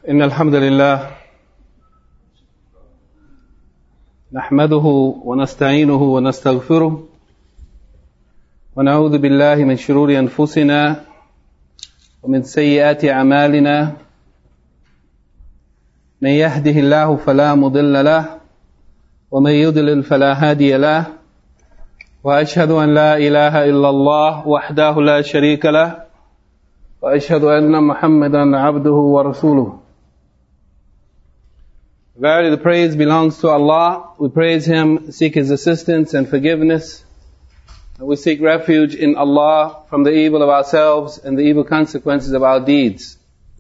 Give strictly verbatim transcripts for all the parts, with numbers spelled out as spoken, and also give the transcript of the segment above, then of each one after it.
إن الحمد لله نحمده ونستعينه ونستغفره ونعوذ بالله من شرور أنفسنا ومن سيئات أعمالنا من يهده الله فلا مضل له ومن يضلل فلا هادي له وأشهد أن لا إله إلا الله وحده لا شريك له وأشهد أن محمدا عبده ورسوله. Verily the praise belongs to Allah. We praise Him, seek His assistance and forgiveness. And we seek refuge in Allah from the evil of ourselves and the evil consequences of our deeds.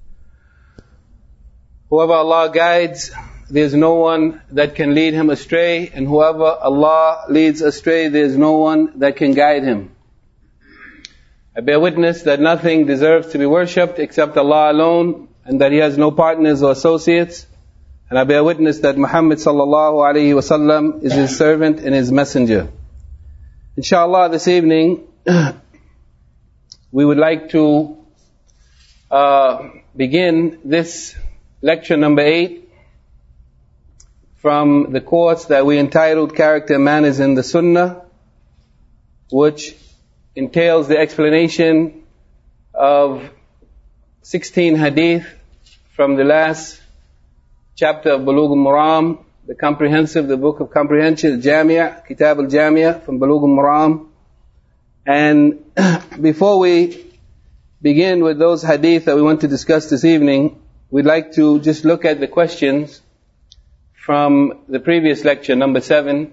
Whoever Allah guides, there is no one that can lead him astray. And whoever Allah leads astray, there is no one that can guide him. I bear witness that nothing deserves to be worshipped except Allah alone, and that He has no partners or associates. And I bear witness that Muhammad sallallahu alayhi wa sallam is His servant and His messenger. Inshallah, this evening we would like to uh, begin this lecture number eight from the course that we entitled Character and Manners in the Sunnah, which entails the explanation of sixteen hadith from the last chapter of Bulugh al-Maram, the comprehensive, the book of comprehension, Jamia, Kitab al-Jamia from Bulugh al-Maram. And before we begin with those hadith that we want to discuss this evening, we'd like to just look at the questions from the previous lecture, number seven.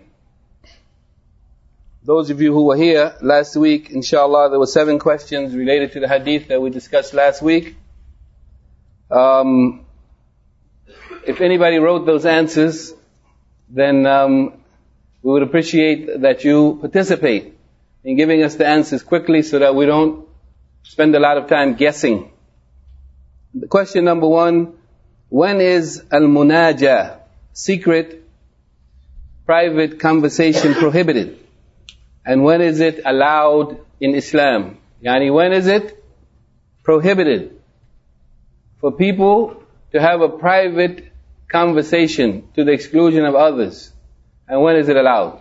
Those of you who were here last week, inshallah, there were seven questions related to the hadith that we discussed last week. Um, if anybody wrote those answers, then um, we would appreciate that you participate in giving us the answers quickly so that we don't spend a lot of time guessing. The question number one, when is al-munaja, secret, private conversation, prohibited? And when is it allowed in Islam? Yani, when is it prohibited for people to have a private conversation to the exclusion of others? And when is it allowed?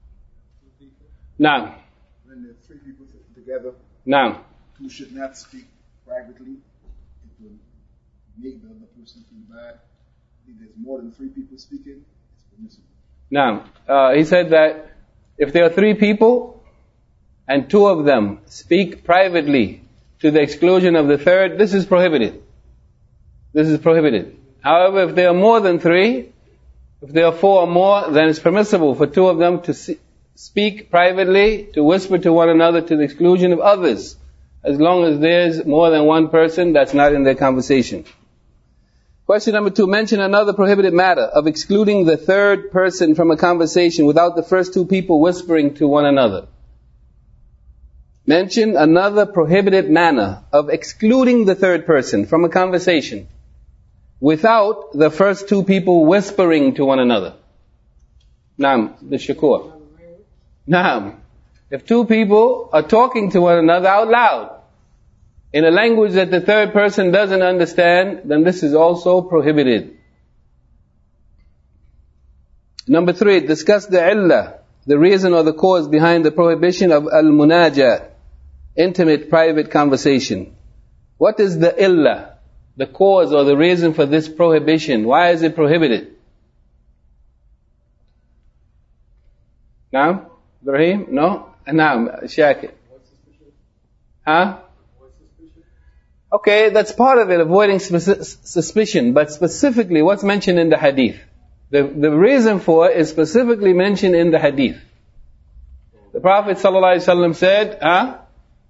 Now. When there are three people together, now, who should not speak privately, it will make the other person feel bad. If there's more than three people speaking, it's permissible. Now, uh, he said that if there are three people and two of them speak privately to the exclusion of the third, this is prohibited. This is prohibited. However, if there are more than three, if there are four or more, then it's permissible for two of them to speak privately, to whisper to one another to the exclusion of others, as long as there's more than one person that's not in their conversation. Question number two, mention another prohibited matter of excluding the third person from a conversation without the first two people whispering to one another. Mention another prohibited manner of excluding the third person from a conversation without the first two people whispering to one another. Naam, the shakur. Naam. If two people are talking to one another out loud, in a language that the third person doesn't understand, then this is also prohibited. Number three, discuss the illah, the reason or the cause behind the prohibition of al-munajat, intimate private conversation. What is the illah, the cause or the reason for this prohibition? Why is it prohibited? Naam? Ibrahim? No? Naam, Shakir. Huh? Okay, that's part of it, avoiding suspicion. But specifically, what's mentioned in the hadith? The, the reason for it is specifically mentioned in the hadith. The Prophet ﷺ said, huh?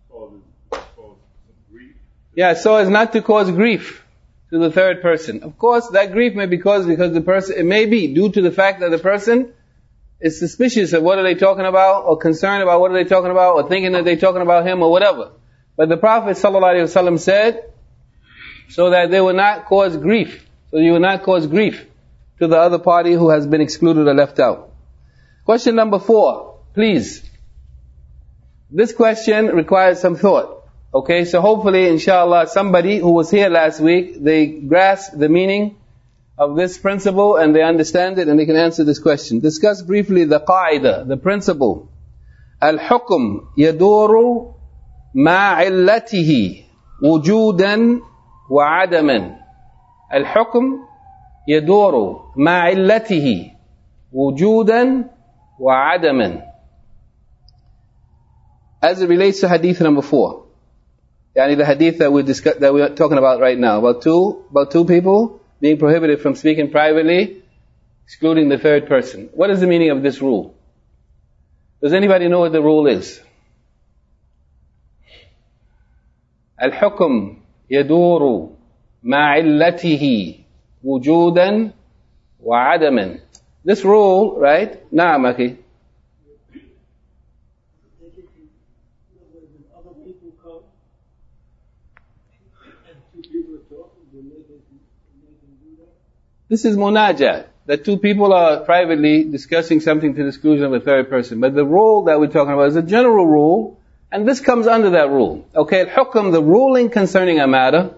Yeah, so as not to cause grief to the third person. Of course, that grief may be caused because the person, it may be due to the fact that the person is suspicious of what are they talking about, or concerned about what are they talking about, or thinking that they're talking about him, or whatever. But the Prophet ﷺ said, so that they will not cause grief. So you will not cause grief to the other party who has been excluded or left out. Question number four, please. This question requires some thought. Okay, so hopefully, inshallah, somebody who was here last week, they grasp the meaning of this principle and they understand it and they can answer this question. Discuss briefly the qaida, the principle. Al-hukm yaduru ma'illatihi wujudan wa adaman. Al-hukm yaduru ma'illatihi wujudan wa adaman. As it relates to hadith number four. Yani the hadith that we discuss, that we're talking about right now. About two, about two people being prohibited from speaking privately, excluding the third person. What is the meaning of this rule? Does anybody know what the rule is? Al-hukm yaduru ma'illatihi wujudan wa adaman. This rule, right? Naam, akhi. This is munajat, that two people are privately discussing something to the exclusion of a third person. But the rule that we're talking about is a general rule, and this comes under that rule. Okay, al-hukm, the ruling concerning a matter,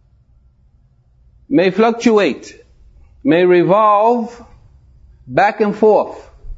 may fluctuate, may revolve back and forth.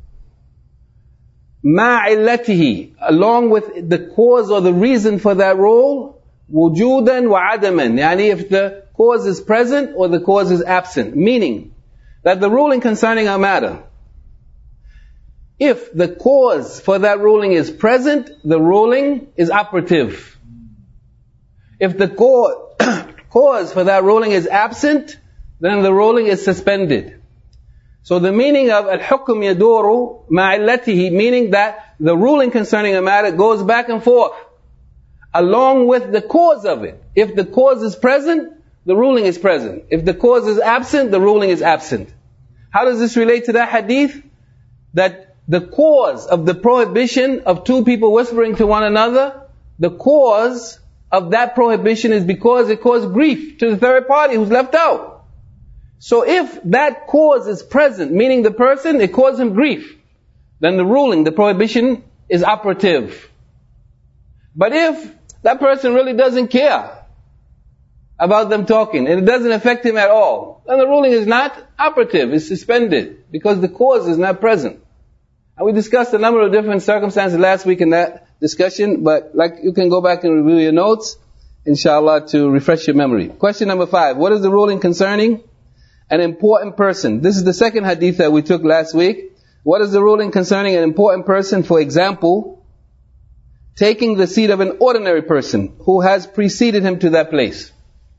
Ma'illatihi, along with the cause or the reason for that rule, wujudan wa adaman. Yani if the cause is present or the cause is absent. Meaning that the ruling concerning a matter, if the cause for that ruling is present, the ruling is operative. If the cause for that ruling is absent, then the ruling is suspended. So the meaning of al-hukm yaduru ma'illatihi, meaning that the ruling concerning a matter goes back and forth along with the cause of it. If the cause is present, the ruling is present. If the cause is absent, the ruling is absent. How does this relate to that hadith? That the cause of the prohibition of two people whispering to one another, the cause of that prohibition is because it caused grief to the third party who's left out. So if that cause is present, meaning the person, it caused him grief, then the ruling, the prohibition is operative. But if that person really doesn't care about them talking, and it doesn't affect him at all, then the ruling is not operative, it's suspended, because the cause is not present. And we discussed a number of different circumstances last week in that discussion, but like you can go back and review your notes, inshallah, to refresh your memory. Question number five, what is the ruling concerning an important person? This is the second hadith that we took last week. What is the ruling concerning an important person? For example, taking the seat of an ordinary person who has preceded him to that place.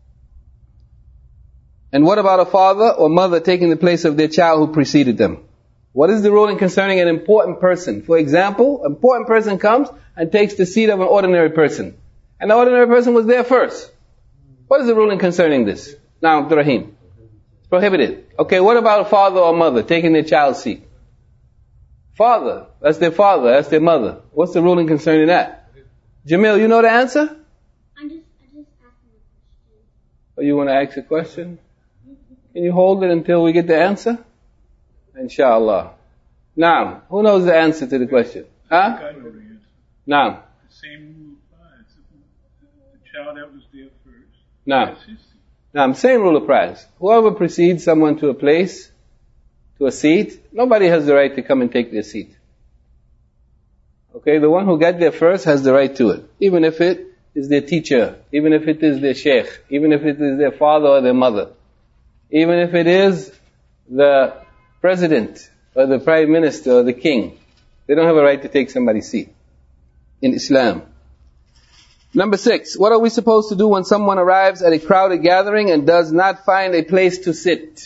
And what about a father or mother taking the place of their child who preceded them? What is the ruling concerning an important person? For example, an important person comes and takes the seat of an ordinary person. And the ordinary person was there first. What is the ruling concerning this? Now, Abdurrahim. It's prohibited. Okay, what about a father or mother taking their child's seat? Father, that's their father, that's their mother. What's the ruling concerning that? Jamil, you know the answer? I'm just, I just asking a question. Oh, you want to ask a question? Can you hold it until we get the answer? Inshallah. Naam. Who knows the answer to the question? Huh? I know the answer. Naam. The same rule applies. The child that was there first. Naam. That's his seat. Naam. Same rule applies. Whoever precedes someone to a place, to a seat, nobody has the right to come and take their seat. Okay? The one who got there first has the right to it. Even if it is their teacher, even if it is their sheikh, even if it is their father or their mother, even if it is the president or the prime minister or the king, they don't have a right to take somebody's seat in Islam. Number six, what are we supposed to do when someone arrives at a crowded gathering and does not find a place to sit?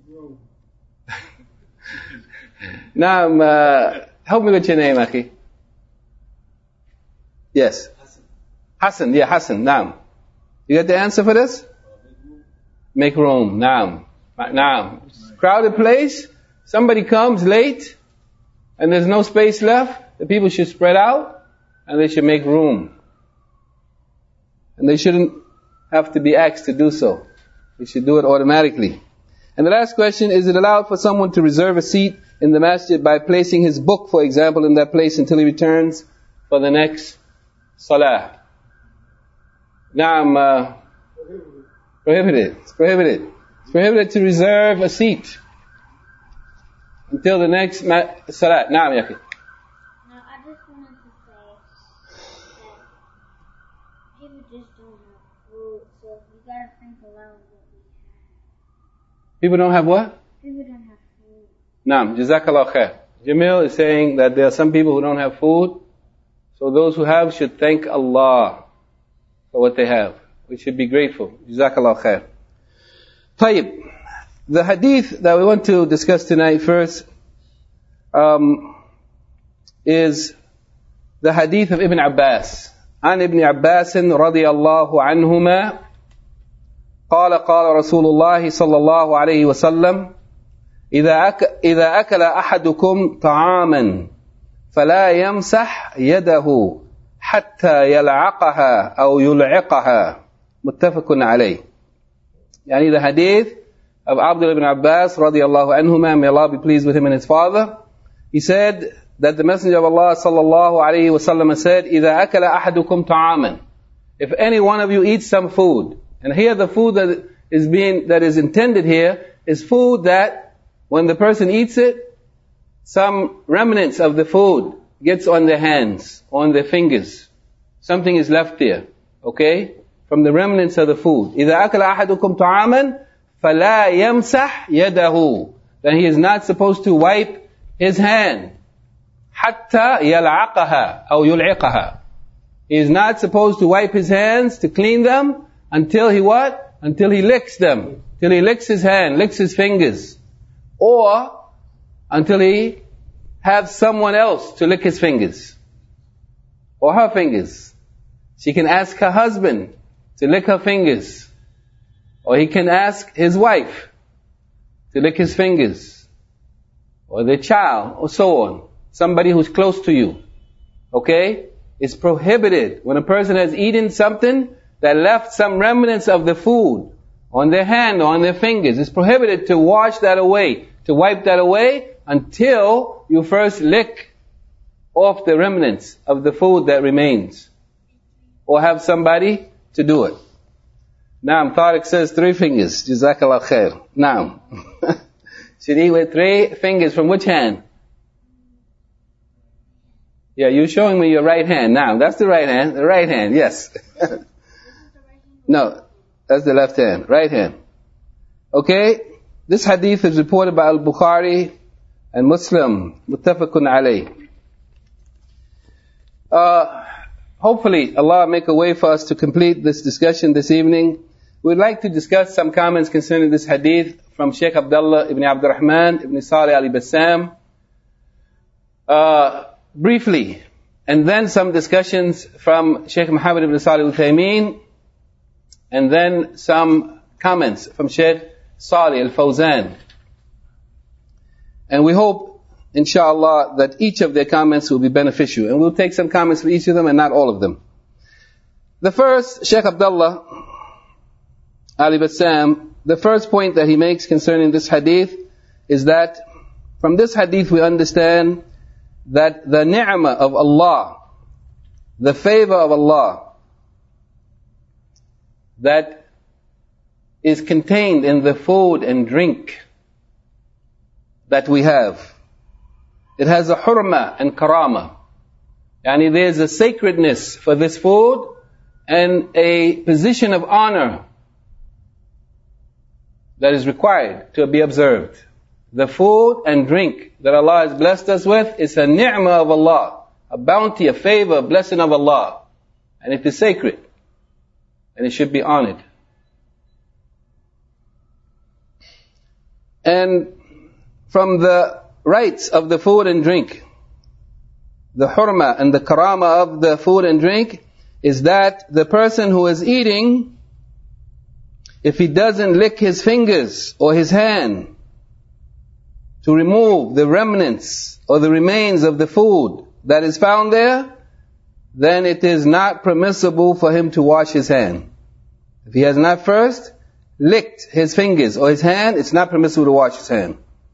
Now, uh, help me with your name, Akhi. Yes. Hassan. Hassan, yeah, Hassan, naam. You got the answer for this? Make room, naam. Naam. Crowded place, somebody comes late, and there's no space left, the people should spread out, and they should make room. And they shouldn't have to be asked to do so. They should do it automatically. And the last question, is it allowed for someone to reserve a seat in the masjid by placing his book, for example, in that place until he returns for the next salah? Naam, uh, prohibited. It's prohibited. It's prohibited to reserve a seat until the next ma- salat. Naam, Yaki. Now, I just wanted to say that people just don't have food, so you gotta think aloud what we have. People don't have what? People don't have food. Naam, Jazakallah khair. Jamil is saying that there are some people who don't have food, so those who have should thank Allah for what they have. We should be grateful. Jazakallah khair. Tayyib. The hadith that we want to discuss tonight first um, is the hadith of Ibn Abbas. عن ابن عباس رضي الله عنهما قال قال رسول الله صلى الله عليه وسلم إذا أك إذا أكل أحدكم طعاما فلا يمسح يده حتى يلعقها أو يلعقها متفق عليه. يعني the hadith of Abdullah ibn Abbas رضي الله عنهما, may Allah be pleased with him and his father, he said that the Messenger of Allah sallallahu alayhi wasallam said, إذا أكل أحدكم طعاما, if any one of you eats some food, and here the food that is being that is intended here is food that when the person eats it, some remnants of the food gets on their hands, on their fingers. Something is left there, okay? From the remnants of the food. إذا أكل أحدكم طعاما فلا يمسح يده, then he is not supposed to wipe his hand. حتى يلعقها أو يلعقها. He is not supposed to wipe his hands to clean them until he what? Until he licks them. Till he licks his hand, licks his fingers. Or until he has someone else to lick his fingers. Or her fingers. She can ask her husband to lick her fingers. Or he can ask his wife to lick his fingers. Or their child, or so on. Somebody who's close to you. Okay? It's prohibited when a person has eaten something that left some remnants of the food on their hand or on their fingers. It's prohibited to wash that away, to wipe that away until you first lick off the remnants of the food that remains. Or have somebody to do it. Naam, Tariq says three fingers. Jazakallah khair. Naam. Should eat with three fingers from which hand? Yeah, you're showing me your right hand. Now, that's the right hand. The right hand, yes. No, that's the left hand. Right hand. Okay? This hadith is reported by Al-Bukhari and Muslim. Muttafaqun alayh. Uh, hopefully, Allah make a way for us to complete this discussion this evening. We'd like to discuss some comments concerning this hadith from Shaykh Abdullah ibn Abdurrahman ibn Salih al-Bassam. Uh, briefly, and then some discussions from Shaykh Muhammad ibn Salih al-Uthaymeen, and then some comments from Shaykh Salih al-Fawzan. And we hope, inshallah, that each of their comments will be beneficial. And we'll take some comments from each of them and not all of them. The first, Shaykh Abdullah al-Bassam, the first point that he makes concerning this hadith is that from this hadith we understand that the ni'mah of Allah, the favor of Allah, that is contained in the food and drink that we have, it has a hurma and karama. Yani there's a sacredness for this food and a position of honor that is required to be observed. The food and drink that Allah has blessed us with is a ni'mah of Allah, a bounty, a favor, a blessing of Allah. And it is sacred. And it should be honored. And from the rights of the food and drink, the hurma and the karama of the food and drink is that the person who is eating, if he doesn't lick his fingers or his hand to remove the remnants or the remains of the food that is found there, then it is not permissible for him to wash his hand. If he has not first licked his fingers or his hand, it's not permissible to wash his hand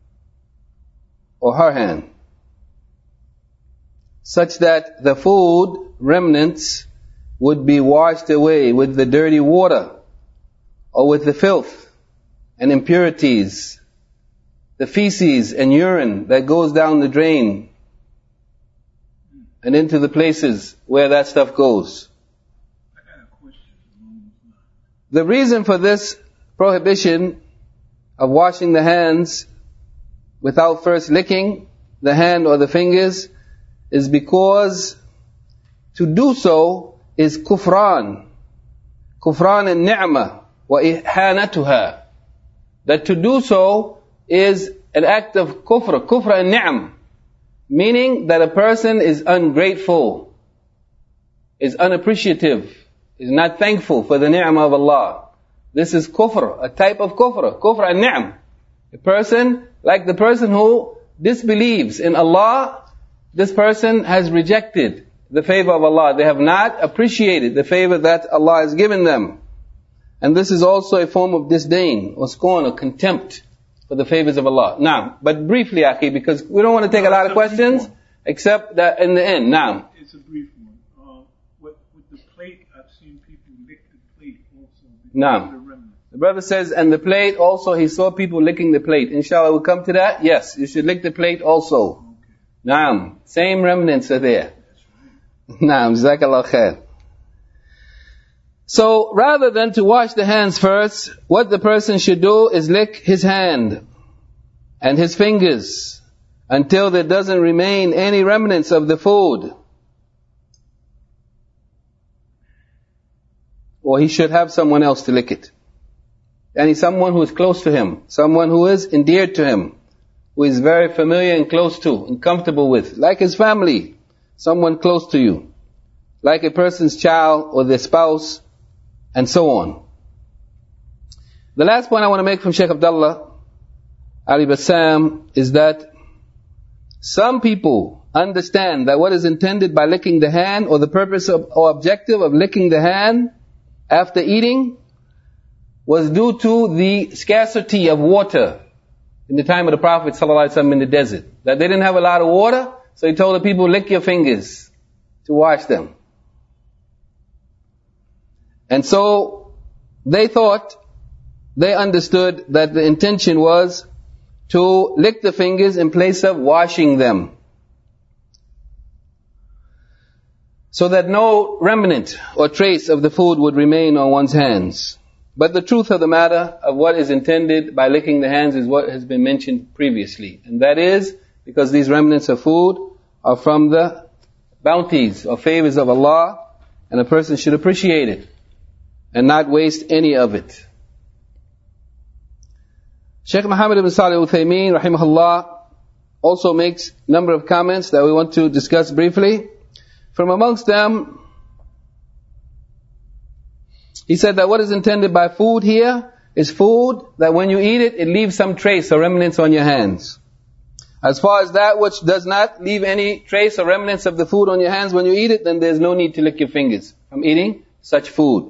or her hand. Such that the food remnants would be washed away with the dirty water, or with the filth and impurities, the feces and urine that goes down the drain and into the places where that stuff goes. I got a question along those lines. The reason for this prohibition of washing the hands without first licking the hand or the fingers is because to do so is kufran. Kufran al-ni'mah wa ihanatuha. That to do so is an act of kufr, kufr al-ni'am. Meaning that a person is ungrateful, is unappreciative, is not thankful for the ni'mah of Allah. This is kufr, a type of kufr, kufr al-ni'am. A person, like the person who disbelieves in Allah, this person has rejected the favor of Allah. They have not appreciated the favor that Allah has given them. And this is also a form of disdain or scorn or contempt for the favors of Allah. Now, but briefly, Akhi, because we don't want to take a lot of questions, except that in the end. Now, It's a brief one. Uh, with, with the plate, I've seen people lick the plate also because Naam. of the remnants. the brother says, and the plate also, he saw people licking the plate. Inshallah, we'll come to that. Yes, you should lick the plate also. Okay. Naam. Same remnants are there. That's right. Naam. Jazakallah khair. So, rather than to wash the hands first, what the person should do is lick his hand and his fingers until there doesn't remain any remnants of the food. Or he should have someone else to lick it. And someone who is close to him, someone who is endeared to him, who is very familiar and close to and comfortable with, like his family, someone close to you, like a person's child or their spouse, and so on. The last point I want to make from Shaykh Abdullah Ali Bassam is that some people understand that what is intended by licking the hand, or the purpose of, or objective of licking the hand after eating, was due to the scarcity of water in the time of the Prophet ﷺ in the desert. That they didn't have a lot of water, so he told the people, lick your fingers to wash them. And so they thought, they understood that the intention was to lick the fingers in place of washing them, so that no remnant or trace of the food would remain on one's hands. But the truth of the matter of what is intended by licking the hands is what has been mentioned previously. And that is because these remnants of food are from the bounties or favors of Allah, and a person should appreciate it and not waste any of it. Shaykh Muhammad ibn Salih al-Uthaymeen rahimahullah also makes a number of comments that we want to discuss briefly. From amongst them, he said that what is intended by food here is food that when you eat it, it leaves some trace or remnants on your hands. As far as that which does not leave any trace or remnants of the food on your hands when you eat it, then there's no need to lick your fingers from eating such food.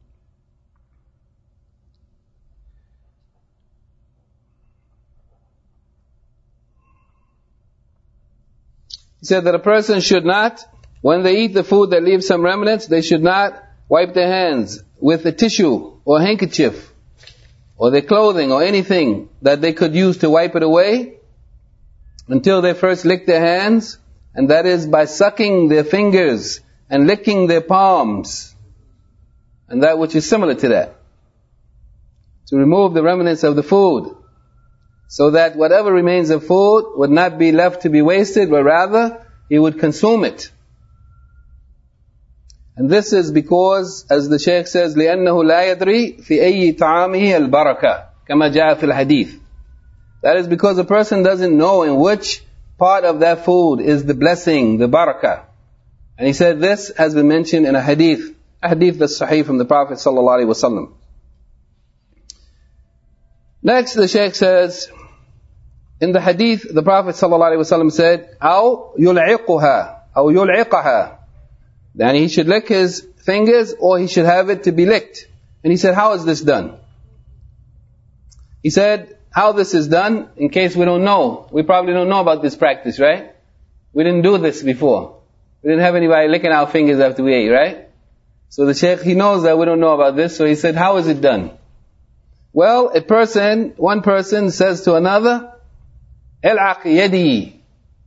He said that a person should not, when they eat the food that leaves some remnants, they should not wipe their hands with a tissue or handkerchief or their clothing or anything that they could use to wipe it away until they first lick their hands, and that is by sucking their fingers and licking their palms, and that which is similar to that, to remove the remnants of the food, so that whatever remains of food would not be left to be wasted, but rather he would consume it. And this is because, as the Shaykh says, لِأَنَّهُ لَا يَدْرِي فِي أَيِّ طَعَامِهِ الْبَرَكَةِ كَمَا جَاءَ فِي الْحَدِيثِ. That is because a person doesn't know in which part of that food is the blessing, the barakah. And he said this has been mentioned in a hadith, a hadith that's sahih from the Prophet sallallahu alaihi wasallam. Next, the Shaykh says, in the hadith, the Prophet sallallahu alaihi wasallam said, أَوْ يُلْعِقُهَا أَوْ يُلْعِقَهَا. Then he should lick his fingers, or he should have it to be licked. And he said, how is this done? He said, how this is done, in case we don't know. We probably don't know about this practice, right? We didn't do this before. We didn't have anybody licking our fingers after we ate, right? So the Shaykh, he knows that we don't know about this, so he said, how is it done? Well, a person, one person says to another, El'aq yadi,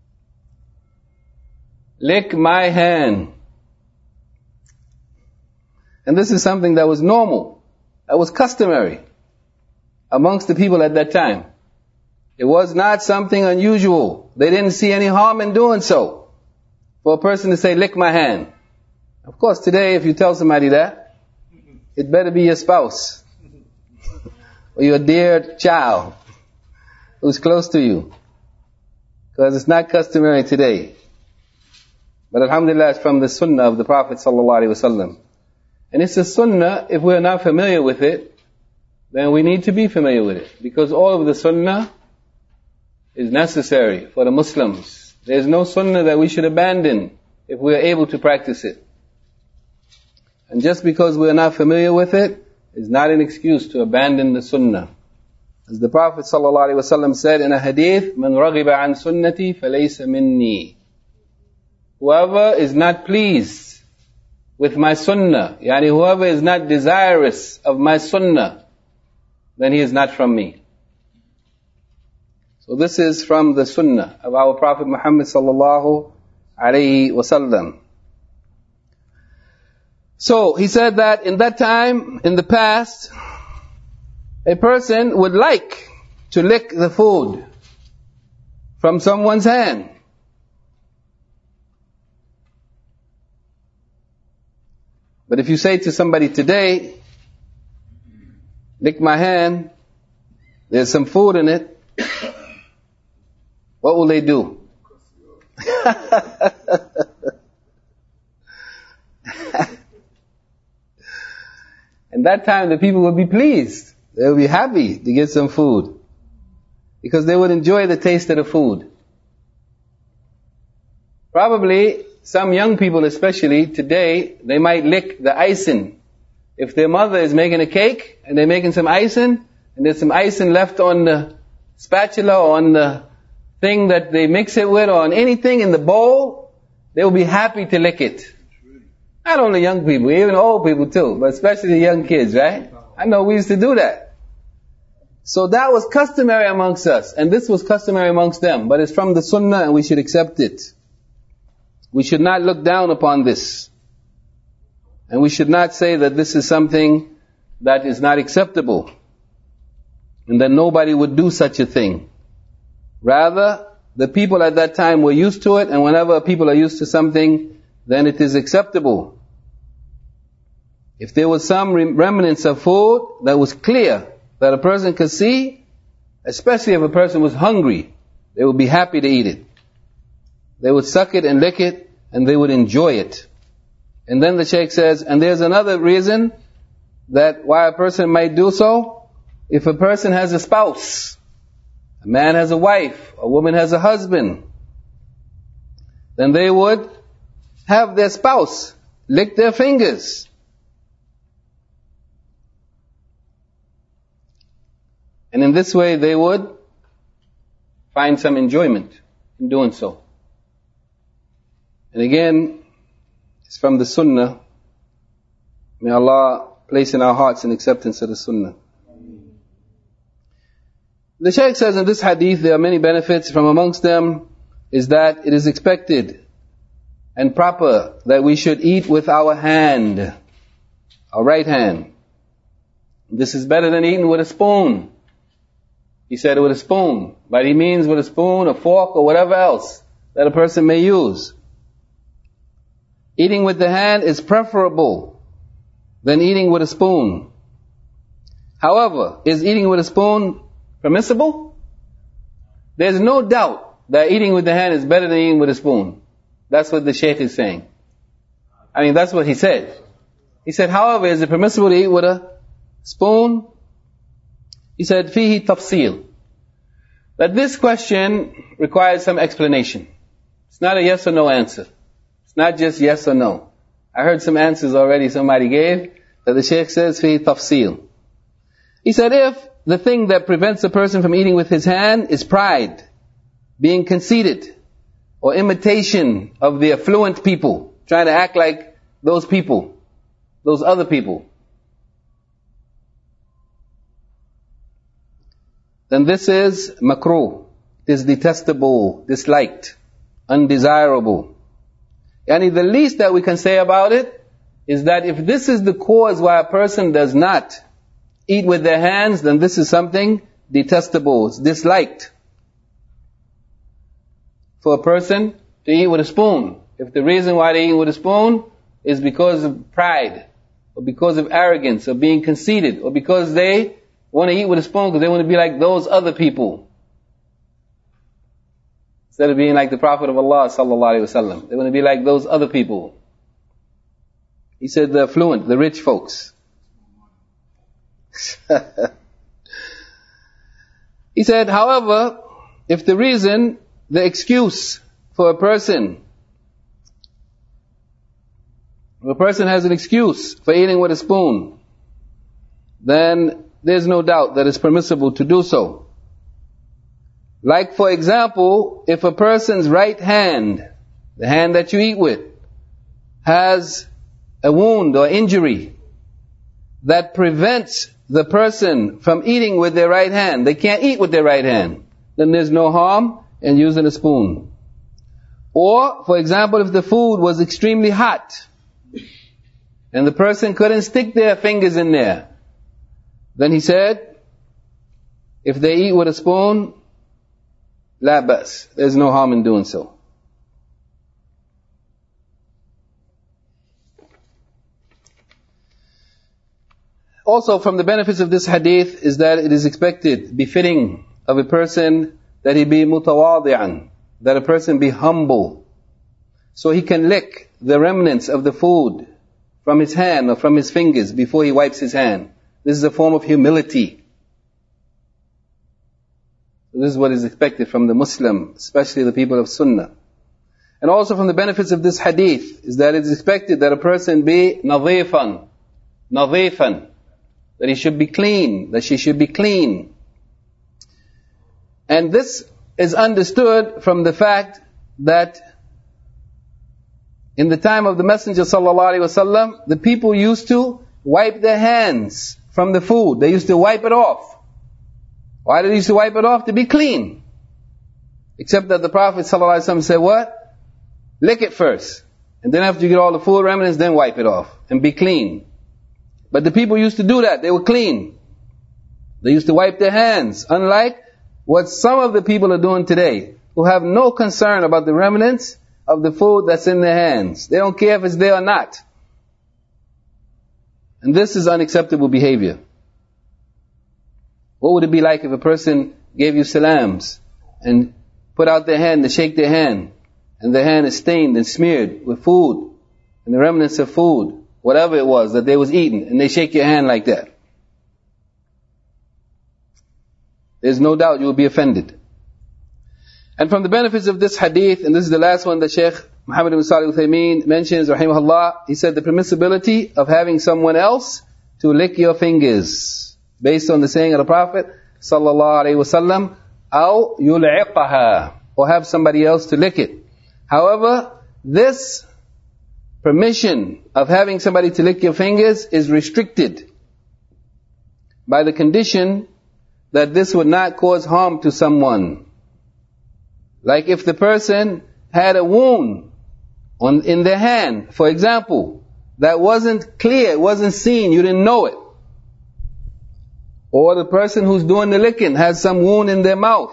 lick my hand. And this is something that was normal, that was customary amongst the people at that time. It was not something unusual. They didn't see any harm in doing so. For a person to say, lick my hand. Of course, today if you tell somebody that, it better be your spouse. Or your dear child who's close to you. Because it's not customary today. But alhamdulillah, it's from the sunnah of the Prophet sallallahu alaihi wasallam. And it's a sunnah, if we're not familiar with it, then we need to be familiar with it. Because all of the sunnah is necessary for the Muslims. There's no sunnah that we should abandon if we are able to practice it. And just because we are not familiar with it, is not an excuse to abandon the sunnah. As the Prophet ﷺ said in a hadith, مَنْ رَغِبَ عَنْ سُنَّتِي فَلَيْسَ مِنِّي. Whoever is not pleased with my sunnah, yani whoever is not desirous of my sunnah, then he is not from me. So this is from the sunnah of our Prophet Muhammad sallallahu alayhi wasallam. So he said that in that time, in the past, a person would like to lick the food from someone's hand. But if you say to somebody today, lick my hand, there's some food in it, what will they do? And that time the people would be pleased. They would be happy to get some food. Because they would enjoy the taste of the food. Probably some young people especially today, they might lick the icing. If their mother is making a cake and they're making some icing, and there's some icing left on the spatula or on the thing that they mix it with or on anything in the bowl, they will be happy to lick it. Not only young people, even old people too, but especially the young kids, right? I know we used to do that. So that was customary amongst us, and this was customary amongst them, but it's from the sunnah and we should accept it. We should not look down upon this. And we should not say that this is something that is not acceptable. And that nobody would do such a thing. Rather, the people at that time were used to it, and whenever people are used to something, then it is acceptable. If there was some remnants of food that was clear, that a person could see, especially if a person was hungry, they would be happy to eat it. They would suck it and lick it, and they would enjoy it. And then the Shaykh says, and there's another reason that why a person might do so. If a person has a spouse, a man has a wife, a woman has a husband, then they would have their spouse lick their fingers. And in this way they would find some enjoyment in doing so. And again, it's from the sunnah. May Allah place in our hearts an acceptance of the sunnah. The Shaykh says in this hadith there are many benefits. From amongst them is that it is expected and proper that we should eat with our hand, our right hand. This is better than eating with a spoon. He said with a spoon, but he means with a spoon, a fork, or whatever else that a person may use. Eating with the hand is preferable than eating with a spoon. However, is eating with a spoon permissible? There's no doubt that eating with the hand is better than eating with a spoon. That's what the Shaykh is saying. I mean, that's what he said. He said, however, is it permissible to eat with a spoon? He said, فِيهِ تَفْصِيل. That this question requires some explanation. It's not a yes or no answer. It's not just yes or no. I heard some answers already somebody gave, that the Shaykh says, فِيهِ تَفْصِيل. He said, if the thing that prevents a person from eating with his hand is pride, being conceited, or imitation of the affluent people, trying to act like those people, those other people, then this is makruh, is detestable, disliked, undesirable. Yani the least that we can say about it is that if this is the cause why a person does not eat with their hands, then this is something detestable, it's disliked. For a person to eat with a spoon, if the reason why they eat with a spoon is because of pride, or because of arrogance, or being conceited, or because they want to eat with a spoon because they want to be like those other people, instead of being like the Prophet of Allah sallallahu alaihi wasallam, they want to be like those other people. He said the affluent, the rich folks. He said, however, if the reason, the excuse for a person, if a person has an excuse for eating with a spoon, then there's no doubt that it's permissible to do so. Like for example, if a person's right hand, the hand that you eat with, has a wound or injury that prevents the person from eating with their right hand, they can't eat with their right hand, then there's no harm in using a spoon. Or, for example, if the food was extremely hot and the person couldn't stick their fingers in there, then he said, if they eat with a spoon, la bas, there's no harm in doing so. Also, from the benefits of this hadith is that it is expected, befitting of a person, that he be mutawadi'an, that a person be humble, so he can lick the remnants of the food from his hand or from his fingers before he wipes his hand. This is a form of humility. This is what is expected from the Muslim, especially the people of Sunnah. And also from the benefits of this hadith is that it is expected that a person be nadhifan, nadhifan, that he should be clean, that she should be clean. And this is understood from the fact that in the time of the Messenger sallallahu alaihi wasallam, the people used to wipe their hands from the food. They used to wipe it off. Why did they used to wipe it off? To be clean. Except that the Prophet sallallahu alaihi wasallam said what? Lick it first. And then after you get all the food remnants, then wipe it off. And be clean. But the people used to do that. They were clean. They used to wipe their hands. Unlike what some of the people are doing today, who have no concern about the remnants of the food that's in their hands. They don't care if it's there or not. And this is unacceptable behavior. What would it be like if a person gave you salams and put out their hand to shake their hand, and their hand is stained and smeared with food and the remnants of food, whatever it was that they was eating, and they shake your hand like that? There's no doubt you will be offended. And from the benefits of this hadith, and this is the last one that Shaykh Muhammad ibn Salih al-Uthaymeen mentions, rahimahullah, he said the permissibility of having someone else to lick your fingers, based on the saying of the Prophet sallallahu alaihi wasallam, أو يلعقها, or have somebody else to lick it. However, this permission of having somebody to lick your fingers is restricted by the condition that this would not cause harm to someone. Like if the person had a wound on in their hand, for example, that wasn't clear, it wasn't seen, you didn't know it. Or the person who's doing the licking has some wound in their mouth,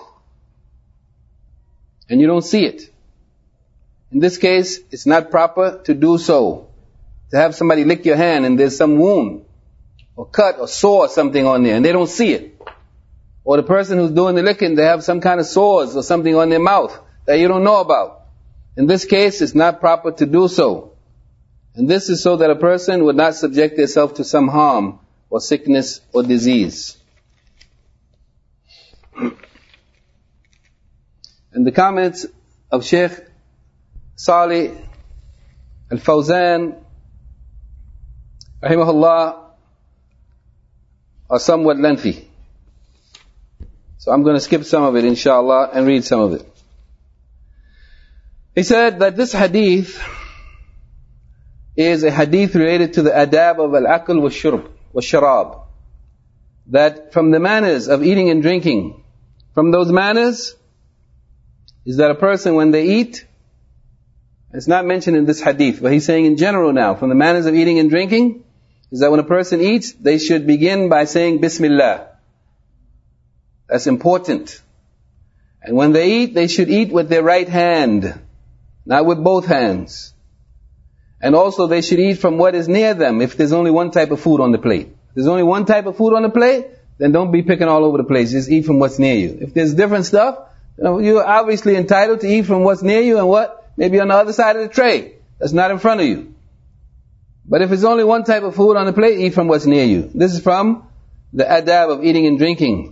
and you don't see it. In this case, it's not proper to do so. To have somebody lick your hand and there's some wound, or cut, or sore or something on there, and they don't see it. Or the person who's doing the licking, they have some kind of sores or something on their mouth that you don't know about. In this case, it's not proper to do so. And this is so that a person would not subject himself to some harm or sickness or disease. And the comments of Shaykh Salih Al-Fawzan, rahimahullah, are somewhat lengthy. So I'm going to skip some of it, inshallah, and read some of it. He said that this hadith is a hadith related to the adab of al-akl wa shurb wa sharab. That from the manners of eating and drinking, from those manners, is that a person when they eat, it's not mentioned in this hadith, but he's saying in general now, from the manners of eating and drinking, is that when a person eats, they should begin by saying Bismillah. That's important. And when they eat, they should eat with their right hand, not with both hands. And also they should eat from what is near them, if there's only one type of food on the plate. If there's only one type of food on the plate, then don't be picking all over the place. Just eat from what's near you. If there's different stuff, you know, you're obviously entitled to eat from what's near you and what? Maybe on the other side of the tray. That's not in front of you. But if it's only one type of food on the plate, eat from what's near you. This is from the adab of eating and drinking.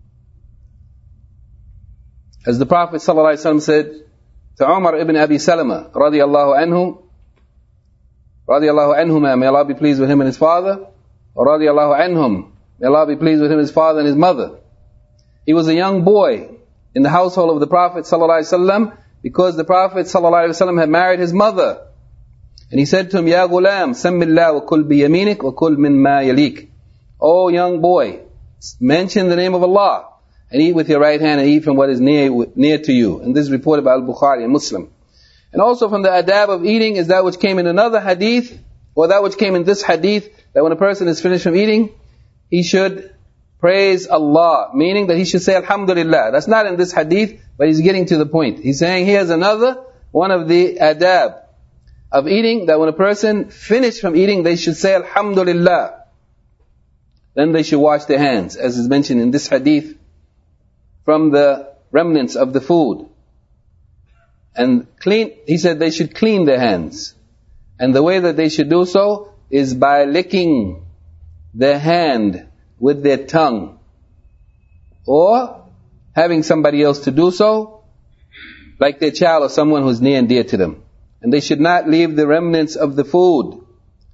As the Prophet ﷺ said to Umar ibn Abi Salama, radiyallahu anhu, radiyallahu anhuma, may Allah be pleased with him and his father, or radiyallahu anhum, may Allah be pleased with him, his father and his mother. He was a young boy in the household of the Prophet ﷺ, because the Prophet ﷺ had married his mother. And he said to him, Ya ghulam, sammillah wa kul biyaminik wa kul mimma yalik. Oh young boy, mention the name of Allah and eat with your right hand and eat from what is near near to you. And this is reported by Al-Bukhari and Muslim. And also from the adab of eating is that which came in another hadith, or that which came in this hadith, that when a person is finished from eating, he should praise Allah, meaning that he should say Alhamdulillah. That's not in this hadith, but he's getting to the point. He's saying here's another one of the adab of eating, that when a person finished from eating, they should say Alhamdulillah. Then they should wash their hands, as is mentioned in this hadith, from the remnants of the food. And clean, he said they should clean their hands. And the way that they should do so is by licking their hand with their tongue, or having somebody else to do so, like their child or someone who's near and dear to them. And they should not leave the remnants of the food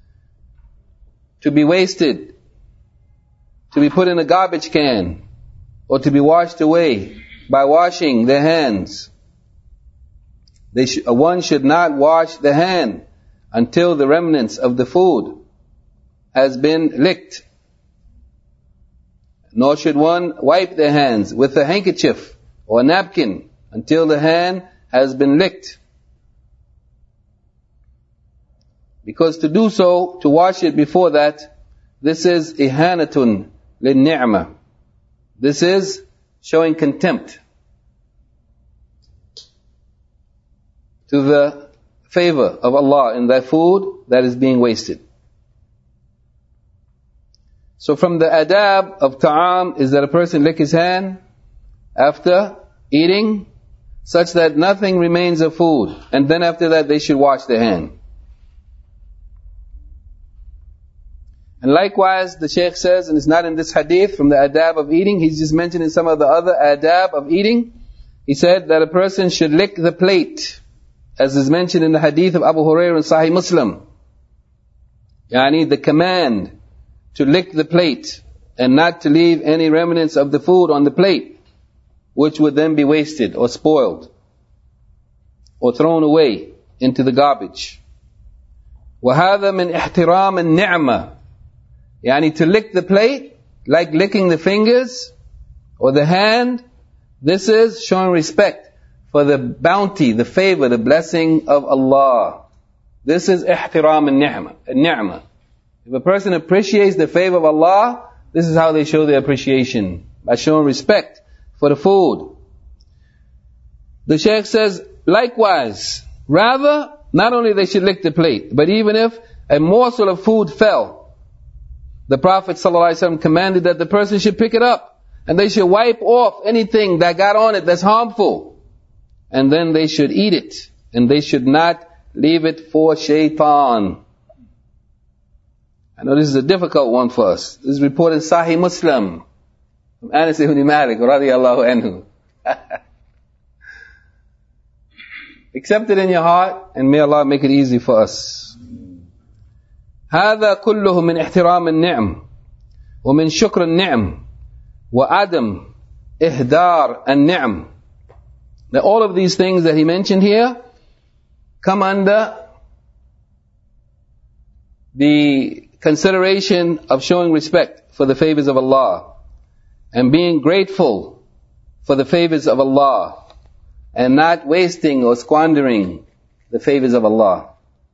to be wasted, to be put in a garbage can, or to be washed away by washing their hands. They sh- one should not wash the hand until the remnants of the food has been licked. Nor should one wipe their hands with a handkerchief or a napkin until the hand has been licked. Because to do so, to wash it before that, this is ihanatun lin-ni'mah. This is showing contempt to the favor of Allah in that food that is being wasted. So from the adab of ta'am is that a person lick his hand after eating, such that nothing remains of food. And then after that they should wash their hand. And likewise, the Shaykh says, and it's not in this hadith, from the adab of eating, he's just mentioning some of the other adab of eating. He said that a person should lick the plate, as is mentioned in the hadith of Abu Hurairah in Sahih Muslim. Yani the command to lick the plate and not to leave any remnants of the food on the plate, which would then be wasted or spoiled or thrown away into the garbage. وَهَذَا مِنْ احْتِرَامِ النِّعْمَةِ. Yani to lick the plate, like licking the fingers or the hand, this is showing respect for the bounty, the favor, the blessing of Allah. This is ihtiram al-ni'mah. If a person appreciates the favor of Allah, this is how they show their appreciation, by showing respect for the food. The Shaykh says, likewise, rather, not only they should lick the plate, but even if a morsel of food fell, the Prophet ﷺ commanded that the person should pick it up, and they should wipe off anything that got on it that's harmful, and then they should eat it, and they should not leave it for shaitan. I know this is a difficult one for us. This is reported in Sahih Muslim from Anas ibn Malik radiyallahu anhu. Accept it in your heart, and may Allah make it easy for us. هذا كله من احترام النعم ومن شكر النعم وعدم إهدار النعم. Now all of these things that he mentioned here come under the consideration of showing respect for the favors of Allah and being grateful for the favors of Allah and not wasting or squandering the favors of Allah.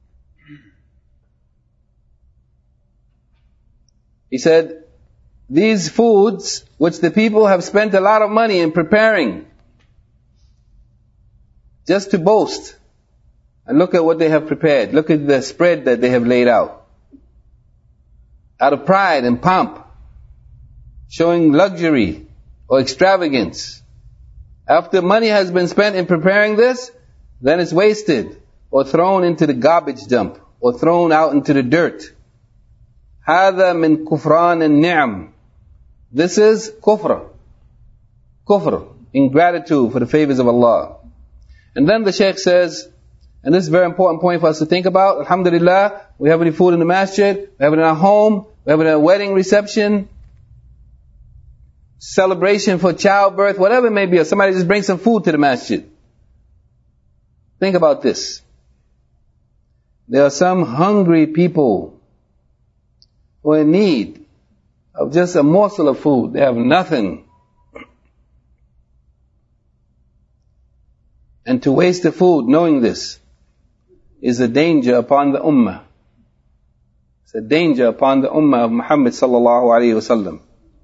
He said, these foods which the people have spent a lot of money in preparing just to boast, and look at what they have prepared. Look at the spread that they have laid out. Out of pride and pomp, showing luxury or extravagance. After money has been spent in preparing this, then it's wasted or thrown into the garbage dump or thrown out into the dirt. هذا من كفران النعم. This is kufr. Kufr, ingratitude for the favors of Allah. And then the Shaykh says, and this is a very important point for us to think about. Alhamdulillah, we have any food in the masjid, we have it in our home, we have it in a wedding reception, celebration for childbirth, whatever it may be, or somebody just brings some food to the masjid. Think about this. There are some hungry people who are in need of just a morsel of food. They have nothing. And to waste the food knowing this is a danger upon the ummah. It's a danger upon the ummah of Muhammad sallallahu alayhi wa sallam.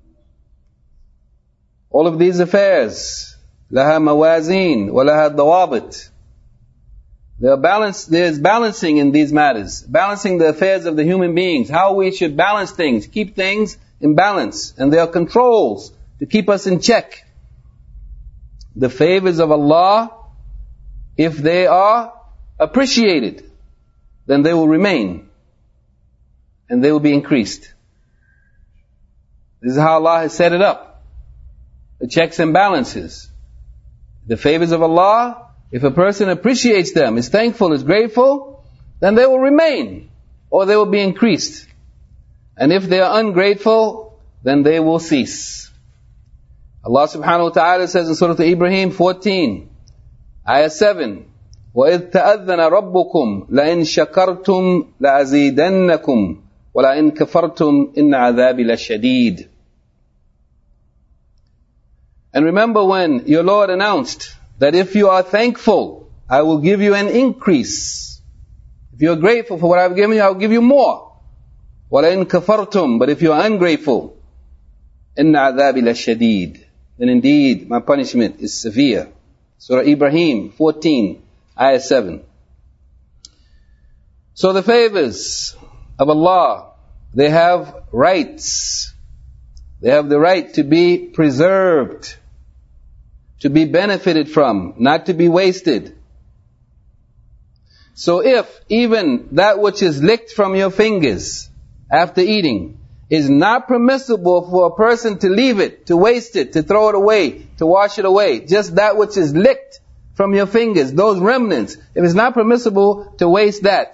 All of these affairs, لها موازين ولها ضوابط. There are balance, there's balancing in these matters. Balancing the affairs of the human beings. How we should balance things, keep things in balance. And there are controls to keep us in check. The favors of Allah, if they are appreciated, then they will remain. And they will be increased. This is how Allah has set it up. The checks and balances. The favors of Allah, if a person appreciates them, is thankful, is grateful, then they will remain, or they will be increased. And if they are ungrateful, then they will cease. Allah subhanahu wa ta'ala says in Surah Ibrahim fourteen, Ayah seven, وَإِذْ تَأَذَّنَ رَبُّكُمْ لَإِن شَكَرْتُمْ لَأَزِيدَنَّكُمْ وَلَإِن كَفَرْتُمْ إِنَّ عَذَابِ لَشَدِيدٌ. And remember when your Lord announced that if you are thankful, I will give you an increase. If you are grateful for what I have given you, I will give you more. وَلَإِن كَفَرْتُمْ. But if you are ungrateful, إِنَّ عَذَابِ لَشَدِيدٌ. Then indeed, my punishment is severe. Surah Ibrahim fourteen, Ayah seven. So the favors of Allah, they have rights. They have the right to be preserved, to be benefited from, not to be wasted. So if even that which is licked from your fingers after eating is not permissible for a person to leave it, to waste it, to throw it away, to wash it away, just that which is licked from your fingers, those remnants, if it's not permissible to waste that,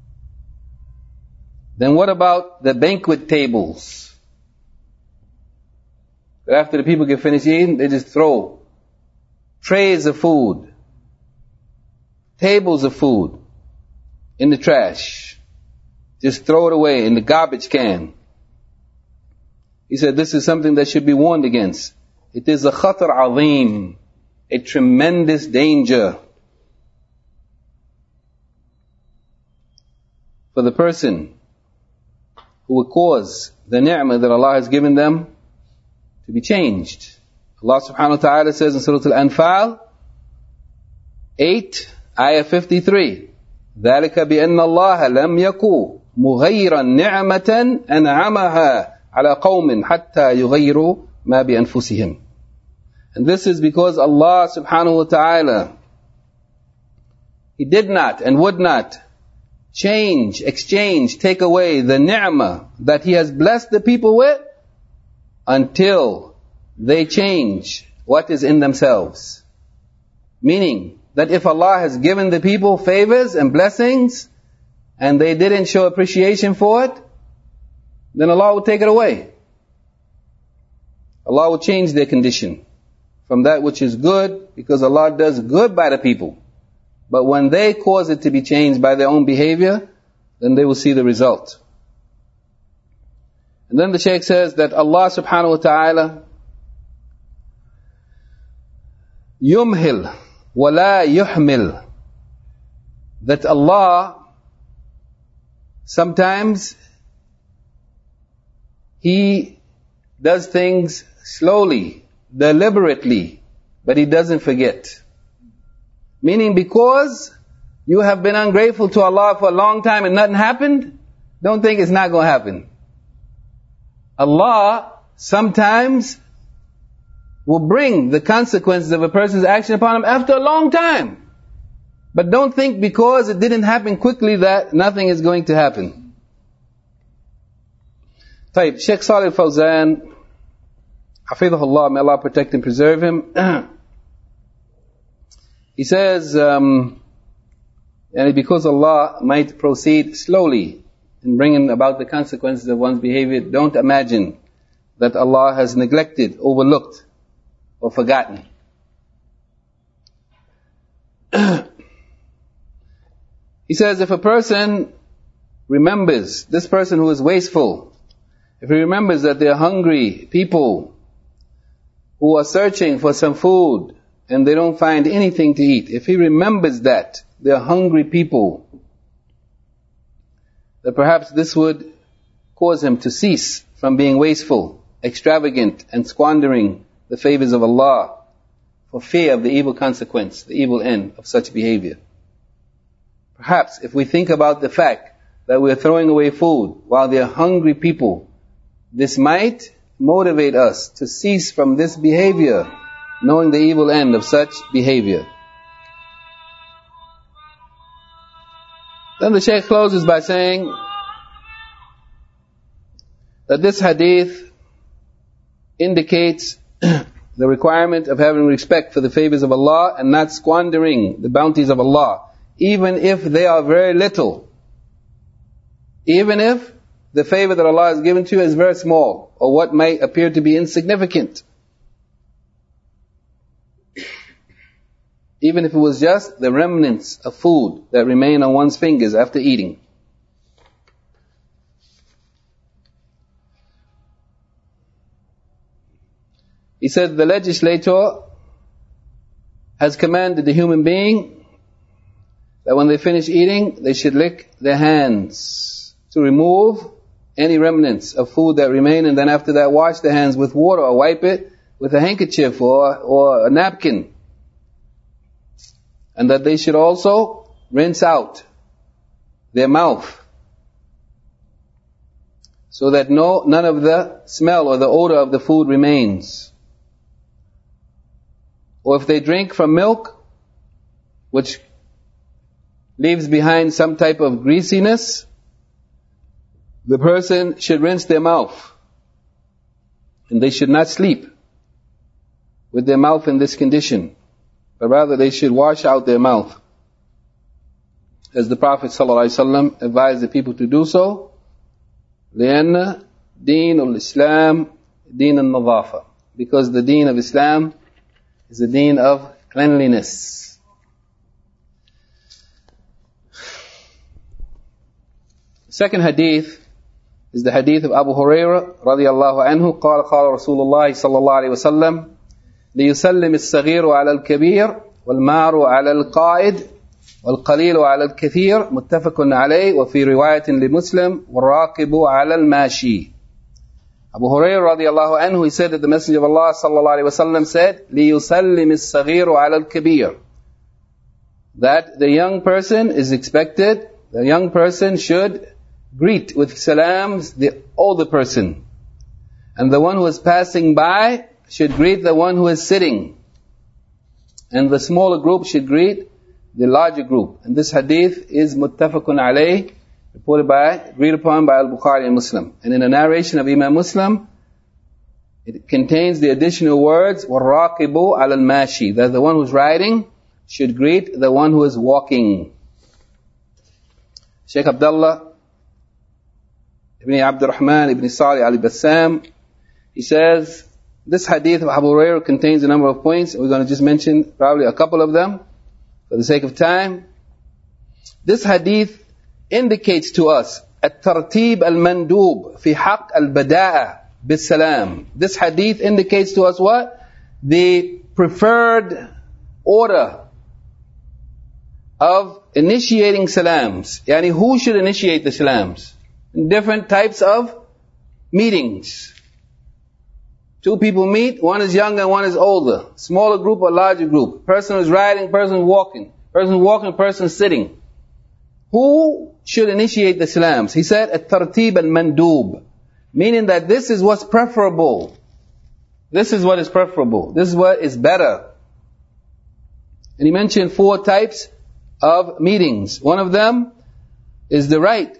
then what about the banquet tables? After the people get finished eating, they just throw trays of food, tables of food in the trash. Just throw it away in the garbage can. He said this is something that should be warned against. It is a khatar azim, a tremendous danger for the person who will cause the ni'mah that Allah has given them to be changed. Allah subhanahu wa ta'ala says in Surah Al-Anfal eight, Ayah fifty-three, ذَلِكَ بِأَنَّ اللَّهَ لَمْ يَكُوا مُغَيِّرًا نِعْمَةً أَنْعَمَهَا على قوم حتى يغيروا ما بأنفسهم. And this is because Allah subhanahu wa ta'ala, He did not and would not change, exchange, take away the ni'mah that He has blessed the people with until they change what is in themselves. Meaning that if Allah has given the people favors and blessings and they didn't show appreciation for it, then Allah will take it away. Allah will change their condition from that which is good, because Allah does good by the people. But when they cause it to be changed by their own behavior, then they will see the result. And then the Shaykh says that Allah subhanahu wa ta'ala yumhil wa la yuhmil, that Allah sometimes He does things slowly, deliberately, but He doesn't forget. Meaning, because you have been ungrateful to Allah for a long time and nothing happened, don't think it's not going to happen. Allah sometimes will bring the consequences of a person's action upon him after a long time. But don't think because it didn't happen quickly that nothing is going to happen. Tayyib, Shaykh Salih Fawzan, Hafidhahullah, may Allah protect and preserve him. He says, um, and because Allah might proceed slowly in bringing about the consequences of one's behavior, don't imagine that Allah has neglected, overlooked, or forgotten. He says, if a person remembers, this person who is wasteful, if he remembers that there are hungry people who are searching for some food and they don't find anything to eat, if he remembers that there are hungry people, that perhaps this would cause him to cease from being wasteful, extravagant, and squandering the favors of Allah for fear of the evil consequence, the evil end of such behavior. Perhaps if we think about the fact that we are throwing away food while there are hungry people, this might motivate us to cease from this behavior, knowing the evil end of such behavior. Then the Shaykh closes by saying that this hadith indicates the requirement of having respect for the favors of Allah and not squandering the bounties of Allah, even if they are very little. Even if the favor that Allah has given to you is very small, or what may appear to be insignificant. Even if it was just the remnants of food that remain on one's fingers after eating. He said the legislator has commanded the human being that when they finish eating, they should lick their hands to remove any remnants of food that remain, and then after that wash their hands with water or wipe it with a handkerchief or, or a napkin. And that they should also rinse out their mouth so that no none of the smell or the odor of the food remains. Or if they drink from milk, which leaves behind some type of greasiness, the person should rinse their mouth. And they should not sleep with their mouth in this condition, but rather they should wash out their mouth, as the Prophet ﷺ advised the people to do so. لأن دين الإسلام دين النظافة, because the deen of Islam is the deen of cleanliness. The second hadith is the hadith of Abu Hurairah radiyallahu anhu. قال قال رسول الله صلى الله عليه وسلم ليسلم الصغير على الكبير والمار على القائد والقليل على الكثير متفق عليه وفي رواية لمسلم والراكب على الماشي. Abu Hurairah radiyallahu anhu, he said that the Messenger of Allah sallallahu alaihi wasallam said, لِيُسَلِّمِ الصَّغِيرُ عَلَى الْكَبِيرِ, that the young person is expected, the young person should greet with salams the older person, and the one who is passing by should greet the one who is sitting, and the smaller group should greet the larger group. And this hadith is muttafaqun alayh, reported by, agreed upon by Al-Bukhari and Muslim. And in a narration of Imam Muslim, it contains the additional words, وَالرَّاقِبُ عَلَى الْمَاشِي, that the one who's riding should greet the one who is walking. Shaykh Abdullah Ibn Abdurrahman Ibn Salih Al-Bassam, he says, this hadith of Abu Hurairah contains a number of points. We're going to just mention probably a couple of them for the sake of time. This hadith indicates to us الترتيب المندوب في حق البداءة بالسلام. This hadith indicates to us what? The preferred order of initiating salams. Yani who should initiate the salams? In different types of meetings. Two people meet, one is younger and one is older. Smaller group or larger group. Person is riding, person is walking. Person is walking, person is sitting. Who should initiate the salams? He said, at-tartib al-mandub. Meaning that this is what's preferable. This is what is preferable. This is what is better. And he mentioned four types of meetings. One of them is the right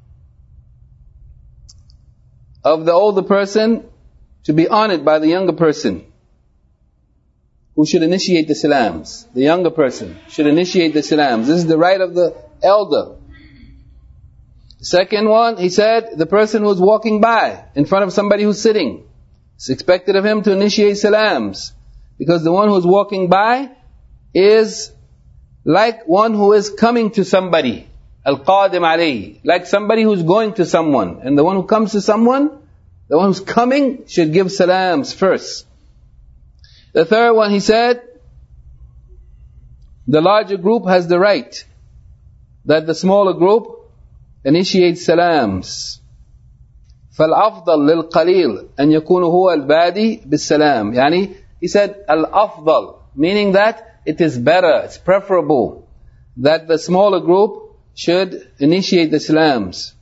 of the older person to be honored by the younger person, who should initiate the salams. The younger person should initiate the salams. This is the right of the elder. The second one, he said, the person who's walking by in front of somebody who's sitting, it's expected of him to initiate salams, because the one who's walking by is like one who is coming to somebody, al-qadim alayhi, like somebody who's going to someone. And the one who comes to someone, the one who's coming, should give salams first. The third one, he said, the larger group has the right that the smaller group initiates salams. فَالْأَفْضَلْ لِلْقَلِيلِ أَنْ يَكُونُ هُوَ الْبَادِي بِالسَّلَامِ. Yani, he said, al-afdal, meaning that it is better, it's preferable that the smaller group should initiate the salams.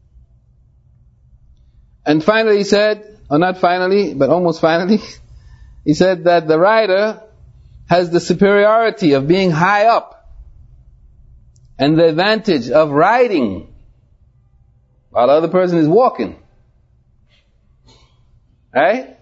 And finally he said, or not finally, but almost finally, he said that the rider has the superiority of being high up and the advantage of riding while the other person is walking. Right?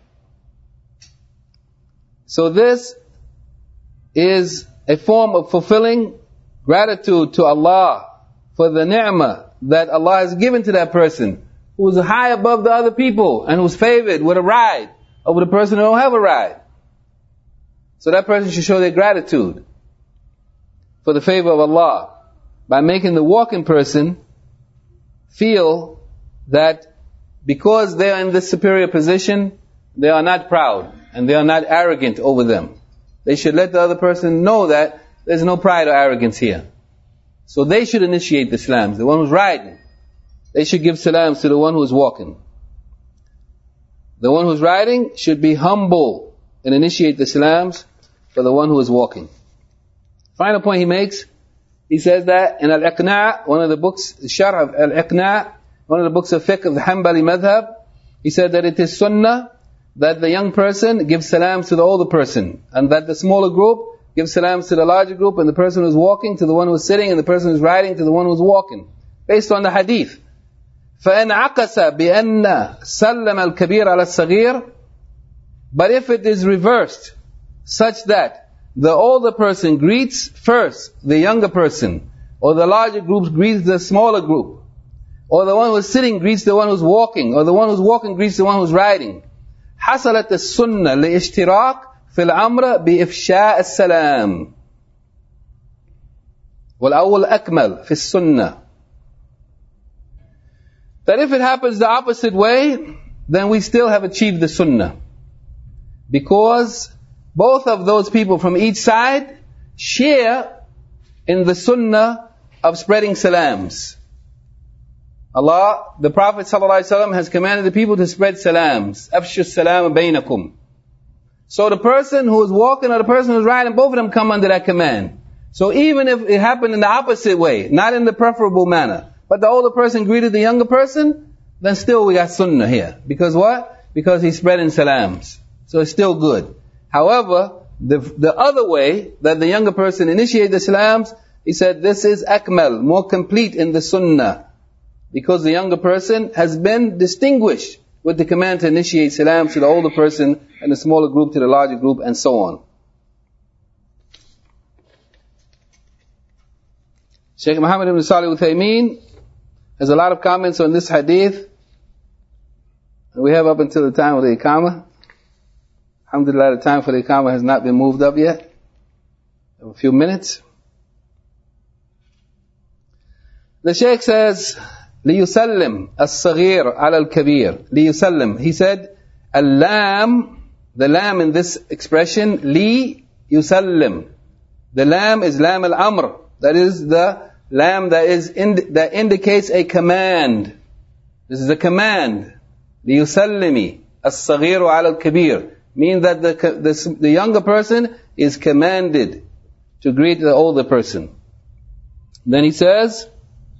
So this is a form of fulfilling gratitude to Allah for the ni'mah that Allah has given to that person who is high above the other people and who's favored with a ride over the person who don't have a ride. So that person should show their gratitude for the favor of Allah by making the walking person feel that because they are in this superior position, they are not proud and they are not arrogant over them. They should let the other person know that there's no pride or arrogance here. So they should initiate the salams. The one who's riding, they should give salams to the one who's walking. The one who's riding should be humble and initiate the salams for the one who is walking. Final point he makes, he says that in Al-Iqna', one of the books, Sharh of Al-Iqna', one of the books of fiqh of the Hanbali madhab, he said that it is sunnah that the young person gives salams to the older person, and that the smaller group gives salams to the larger group, and the person who's walking to the one who's sitting, and the person who's riding to the one who's walking. Based on the hadith. فَإِنْ عَقَسَ بِأَنَّ سَلَّمَ الْكَبِيرَ عَلَى الصَّغِيرِ. But if it is reversed, such that the older person greets first the younger person, or the larger group greets the smaller group, or the one who's sitting greets the one who's walking, or the one who's walking greets the one who's riding, حصلت السنة لاشتراك في الأمر بإفشاء السلام. والأول أكمل في السنة. That if it happens the opposite way, then we still have achieved the sunnah. Because both of those people from each side share in the sunnah of spreading salams. Allah, the Prophet ﷺ has commanded the people to spread salams. أَفْشُوا السَّلَامَ بَيْنَكُمْ. So the person who is walking or the person who is riding, both of them come under that command. So even if it happened in the opposite way, not in the preferable manner, but the older person greeted the younger person, then still we got sunnah here. Because what? Because he's spreading salams. So it's still good. However, the the other way, that the younger person initiated the salams, he said this is akmal, more complete in the sunnah. Because the younger person has been distinguished with the command to initiate salams to the older person and the smaller group to the larger group and so on. Shaykh Muhammad ibn Salih al-Uthaymeen has a lot of comments on this hadith. We have up until the time of the Iqamah. Alhamdulillah, the time for the Iqamah has not been moved up yet. A few minutes. The Shaykh says, لِيُسَلِّمْ الصَّغِيرُ عَلَى الْكَبِيرِ. لِيُسَلِّمْ. He said, al-lam, the lam in this expression, li yusallim. The lam is lam al-amr. That is the lam that is ind- that indicates a command. This is a command. لِيُسَلِّمِ الصَّغِيرُ عَلَى الْكَبِيرِ. Means that the, the, the younger person is commanded to greet the older person. Then he says,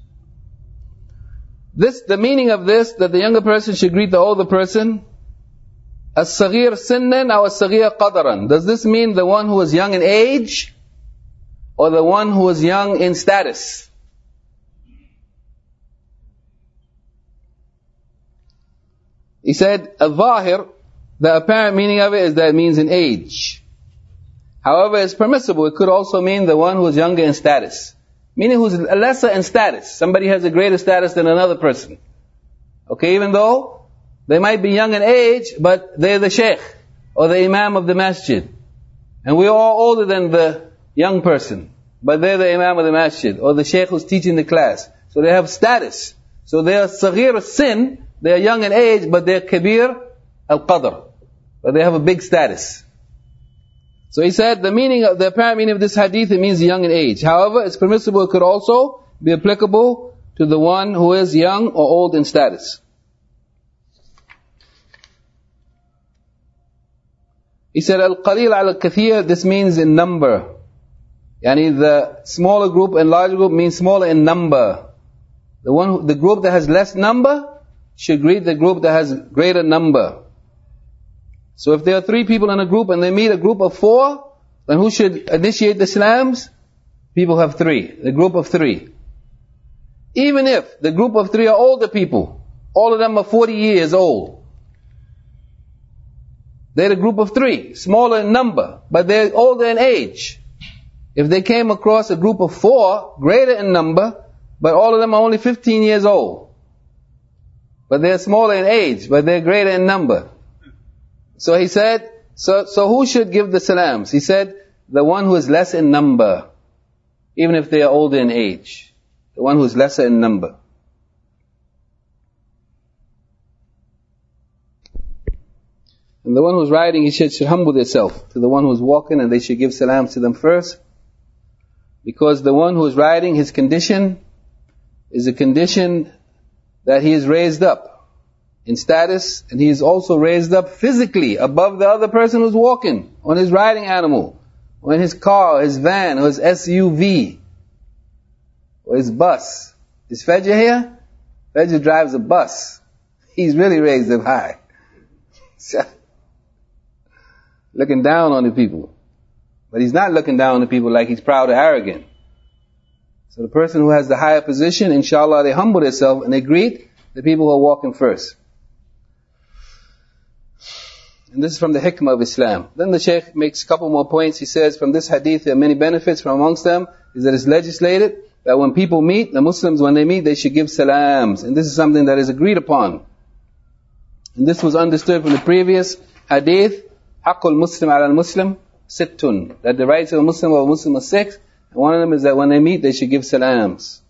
this, the meaning of this, that the younger person should greet the older person, as-saghir sinnan or as-saghir qadaran. Does this mean the one who is young in age, or the one who is young in status? He said, al-zahir, the apparent meaning of it is that it means in age. However, it's permissible. It could also mean the one who is younger in status. Meaning who's lesser in status. Somebody has a greater status than another person. Okay, even though they might be young in age, but they're the sheikh or the imam of the masjid. And we're all older than the young person, but they're the imam of the masjid or the sheikh who's teaching the class. So they have status. So they are saghir sin, they are young in age, but they're kabir al-qadr. But they have a big status. So he said the meaning of the apparent meaning of this hadith, it means young in age. However, it's permissible, it could also be applicable to the one who is young or old in status. He said, al-qalil al-kathir, this means in number. Yani the smaller group and larger group means smaller in number. The one, who, the group that has less number should greet the group that has greater number. So if there are three people in a group and they meet a group of four, then who should initiate the salams? People have three, the group of three. Even if the group of three are older people, all of them are forty years old. They're a group of three, smaller in number, but they're older in age. If they came across a group of four, greater in number, but all of them are only fifteen years old, but they're smaller in age, but they're greater in number. So he said, so, so who should give the salams? He said, the one who is less in number, even if they are older in age. The one who is lesser in number. And the one who's riding, he should, should humble himself to the one who's walking, and they should give salams to them first. Because the one who is riding, his condition is a condition that he is raised up in status, and he is also raised up physically above the other person who's walking on his riding animal, or in his car, his van, or his S U V, or his bus. Is Fajr here? Fajr drives a bus. He's really raised up high. Looking down on the people. But he's not looking down on the people like he's proud or arrogant. So the person who has the higher position, inshallah, they humble themselves and they greet the people who are walking first. And this is from the hikmah of Islam. Then the Shaykh makes a couple more points. He says, from this hadith there are many benefits. From amongst them is that it's legislated that when people meet, the Muslims, when they meet, they should give salams. And this is something that is agreed upon. And this was understood from the previous hadith, Haqqul Muslim ala al-Muslim, sittun. That the rights of a Muslim or a Muslim are six. And one of them is that when they meet, they should give salams.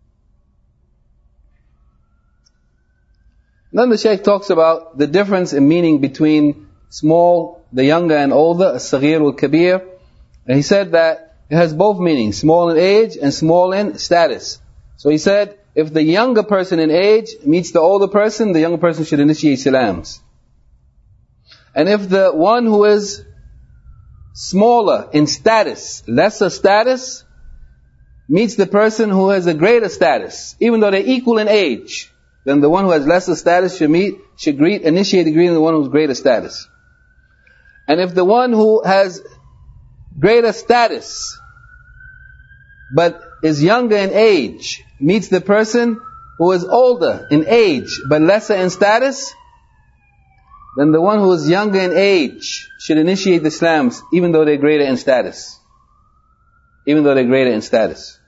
Then the Shaykh talks about the difference in meaning between small, the younger and older, as-saghir wal-kabir. And he said that it has both meanings, small in age and small in status. So he said, if the younger person in age meets the older person, the younger person should initiate salams. And if the one who is smaller in status, lesser status, meets the person who has a greater status, even though they're equal in age, then the one who has lesser status should meet, should greet, initiate the greeting of the one who has greater status. And if the one who has greater status, but is younger in age, meets the person who is older in age, but lesser in status, then the one who is younger in age should initiate the salams, even though they're greater in status. Even though they're greater in status.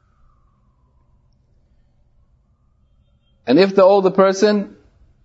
And if the older person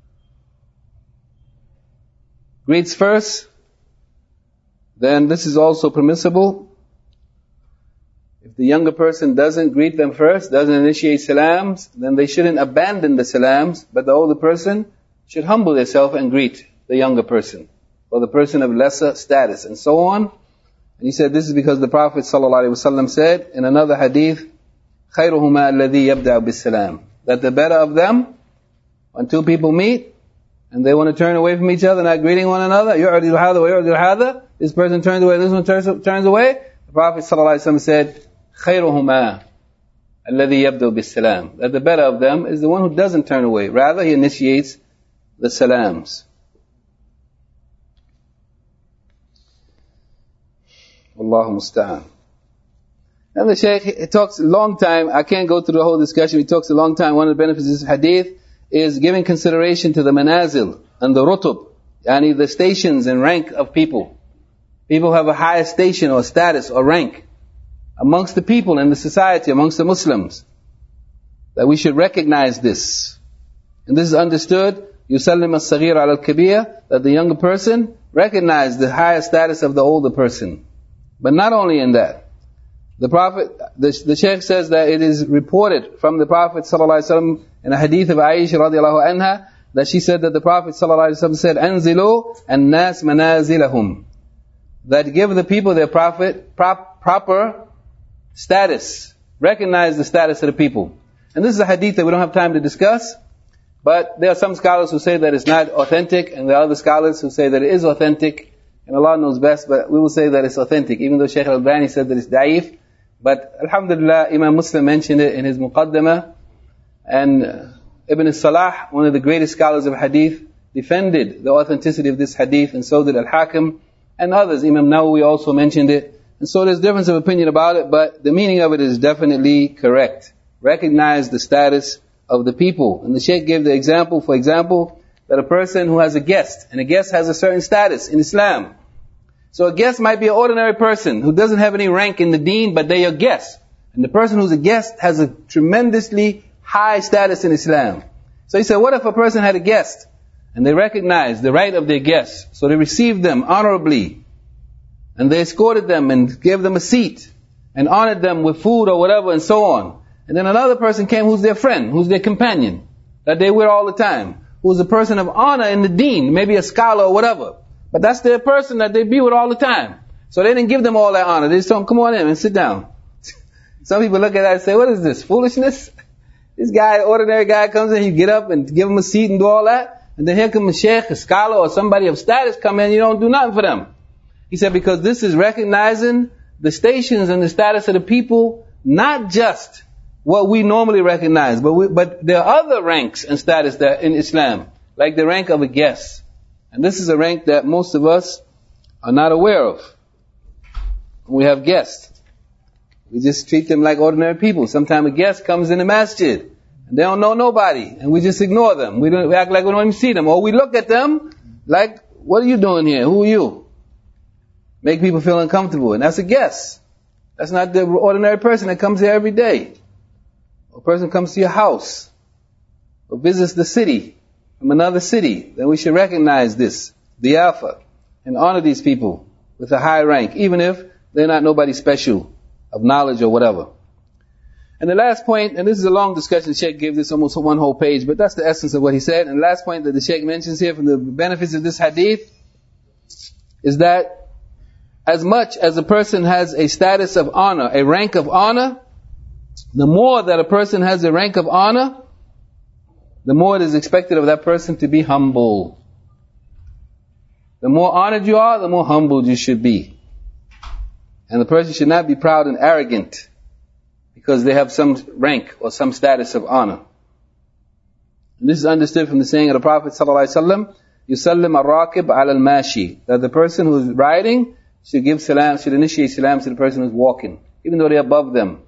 greets first, then this is also permissible. If the younger person doesn't greet them first, doesn't initiate salams, then they shouldn't abandon the salams, but the older person should humble themselves and greet the younger person, or the person of lesser status, and so on. And he said this is because the Prophet ﷺ said in another hadith, خَيْرُهُمَا الَّذِي يَبْدَعُ بِالسَّلَامِ, that the better of them, when two people meet, and they want to turn away from each other, not greeting one another, يُعْرِضُ هَذَا وَيُعْرِضُ هَذَا, this person turns away, this one turns, turns away, the Prophet ﷺ said, خَيْرُهُمَا الَّذِي يَبْدَعُ بِالسَّلَامِ, that the better of them is the one who doesn't turn away, rather he initiates the salams. Allahu musta'an. And the Shaykh, it talks a long time, I can't go through the whole discussion, he talks a long time. One of the benefits of this hadith is giving consideration to the manazil and the rutub, yani the stations and rank of people. People have a higher station or status or rank amongst the people in the society, amongst the Muslims. That we should recognize this. And this is understood, يُسَلِّمَ الصَّغِيرَ عَلَى الْكَبِيرَ, that the younger person recognize the higher status of the older person. But not only in that. The Prophet, the, the Shaykh says that it is reported from the Prophet ﷺ in a hadith of Aisha radiallahu anha, that she said that the Prophet ﷺ said, أَنزِلُوا النَّاسْ مَنَازِلَهُمْ, that give the people their prophet, prop, proper status. Recognize the status of the people. And this is a hadith that we don't have time to discuss, but there are some scholars who say that it's not authentic, and there are other scholars who say that it is authentic, and Allah knows best, but we will say that it's authentic, even though Shaykh al-Albani said that it's da'if. But alhamdulillah, Imam Muslim mentioned it in his Muqaddamah, and uh, Ibn Salah, one of the greatest scholars of hadith, defended the authenticity of this hadith, and so did Al-Hakim, and others. Imam Nawawi also mentioned it. And so there's difference of opinion about it, but the meaning of it is definitely correct. Recognize the status of the people. And the Shaykh gave the example, for example, that a person who has a guest, and a guest has a certain status in Islam. So a guest might be an ordinary person who doesn't have any rank in the deen, but they're your guest. And the person who's a guest has a tremendously high status in Islam. So he said, what if a person had a guest, and they recognized the right of their guests, so they received them honorably, and they escorted them and gave them a seat, and honored them with food or whatever, and so on. And then another person came who's their friend, who's their companion, that they with all the time, who's a person of honor in the deen, maybe a scholar or whatever. But that's their person that they be with all the time. So they didn't give them all that honor. They just told them, come on in and sit down. Some people look at that and say, what is this, foolishness? This guy, ordinary guy comes in, you get up and give him a seat and do all that. And then here comes a sheikh, a scholar, or somebody of status come in, you don't do nothing for them. He said, because this is recognizing the stations and the status of the people, not just what we normally recognize, but we, but there are other ranks and status that in Islam, like the rank of a guest. And this is a rank that most of us are not aware of. We have guests. We just treat them like ordinary people. Sometimes a guest comes in the masjid, and they don't know nobody, and we just ignore them. We don't we act like we don't even see them. Or we look at them like, what are you doing here? Who are you? Make people feel uncomfortable. And that's a guest. That's not the ordinary person that comes here every day. A person comes to your house, or visits the city, from another city, then we should recognize this, diyafa, and honor these people with a high rank, even if they're not nobody special of knowledge or whatever. And the last point, and this is a long discussion, the Shaykh gave this almost one whole page, but that's the essence of what he said. And the last point that the Shaykh mentions here from the benefits of this hadith is that as much as a person has a status of honor, a rank of honor, the more that a person has a rank of honor, the more it is expected of that person to be humble. The more honored you are, the more humble you should be. And the person should not be proud and arrogant because they have some rank or some status of honor. And this is understood from the saying of the Prophet ﷺ, يُسَلِّمَ الرَّاكِبْ عَلَى الْمَاشِي, that the person who is riding should give salam, should initiate salam to the person who is walking, even though they're above them.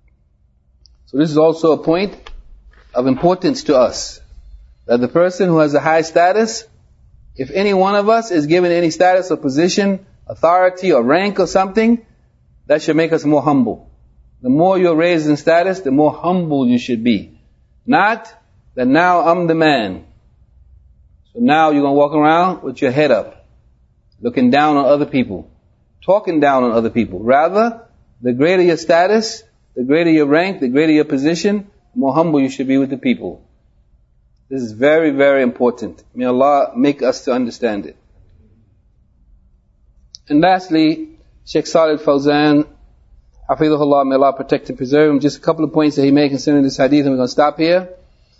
So this is also a point of importance to us, that the person who has a high status, if any one of us is given any status or position, authority or rank or something, that should make us more humble. The more you're raised in status, the more humble you should be. Not that now I'm the man. So now you're going to walk around with your head up, looking down on other people, talking down on other people. Rather, The greater your status, the greater your rank, the greater your position, the more humble you should be with the people. This is very, very important. May Allah make us to understand it. And lastly, Shaykh Salih Al-Fawzan, Hafidhullah, may Allah protect and preserve him. Just a couple of points that he made concerning this hadith, and we're going to stop here.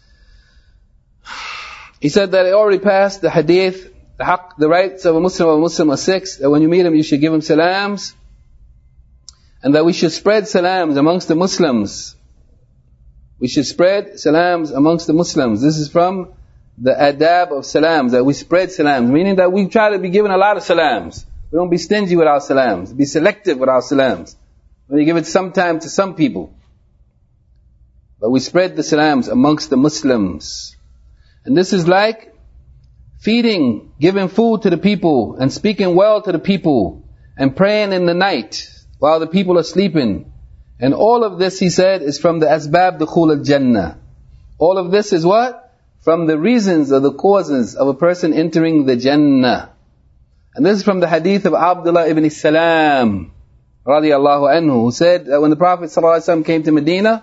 He said that it already passed the hadith, the haqq, the rights of a Muslim of a Muslim are six, that when you meet him you should give him salams, and that we should spread salams amongst the Muslims. We should spread salams amongst the Muslims. This is from the adab of salams, that we spread salams, meaning that we try to be given a lot of salams. We don't be stingy with our salams. Be selective with our salams. We give it some time to some people. But we spread the salams amongst the Muslims. And this is like feeding, giving food to the people, and speaking well to the people, and praying in the night while the people are sleeping. And all of this, he said, is from the asbab dukhul al-jannah. All of this is what? From the reasons or the causes of a person entering the Jannah. And this is from the hadith of Abdullah ibn Salam, radiyallahu anhu, who said that when the Prophet ﷺ came to Medina,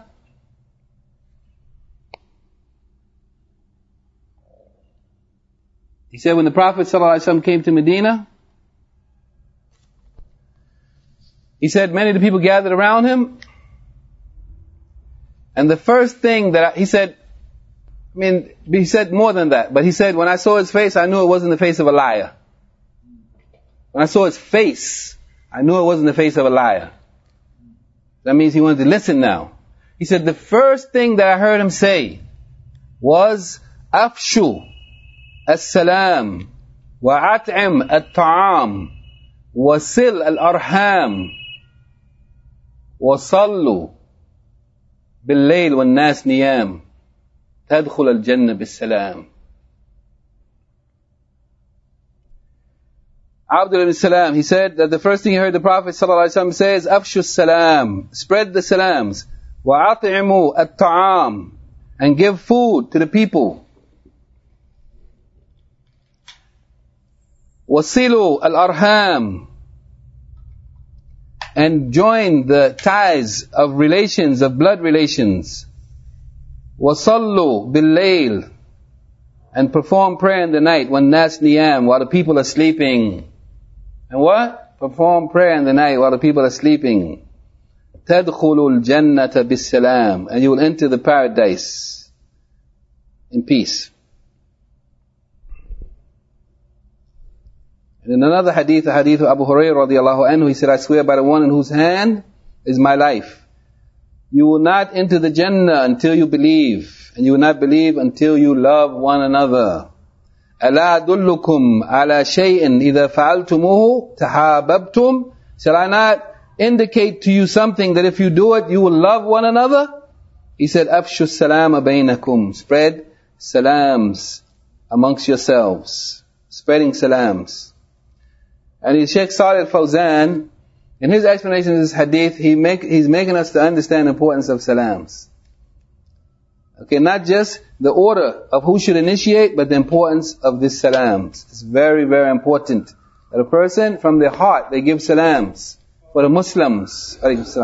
he said when the Prophet ﷺ came to Medina, he said many of the people gathered around him, and the first thing that I, he said, I mean, he said more than that, but he said, when I saw his face, I knew it wasn't the face of a liar. When I saw his face, I knew it wasn't the face of a liar. That means he wanted to listen now. He said, the first thing that I heard him say was, Afshu as-salam, wa at'im at-ta'am, wa sil al-arham, wa sallu bil-layl wal-nas niyam, tadkhul al-jannah bis-salam. Abdullah ibn Salam, he said that the first thing he heard the Prophet ﷺ say is, Afshu salam, spread the salams, wa at'imu at-ta'am, and give food to the people. Wasilu al-arham, and join the ties of relations, of blood relations. Wasallu bil-layl, and perform prayer in the night, when nas niyam, while the people are sleeping. And what? Perform prayer in the night while the people are sleeping. تَدْخُلُ الْجَنَّةَ بِالسَّلَامِ, and you will enter the paradise in peace. And in another hadith, the hadith of Abu Hurairah radiallahu anhu, he said, I swear by the one in whose hand is my life, you will not enter the Jannah until you believe, and you will not believe until you love one another. أَلَا أَدُلُّكُمْ عَلَى شَيْءٍ إِذَا فَعَلْتُمُوهُ تَحَابَبْتُمْ, shall I not indicate to you something that if you do it, you will love one another? He said, أَفْشُوا السَّلَامَ بَيْنَكُمْ, spread salams amongst yourselves. Spreading salams. And Shaykh Salih Al-Fawzan, in his explanation of this hadith, he make, he's making us to understand the importance of salams. Okay, not just the order of who should initiate, but the importance of this salams. It's very, very important that a person from their heart, they give salams for the Muslims.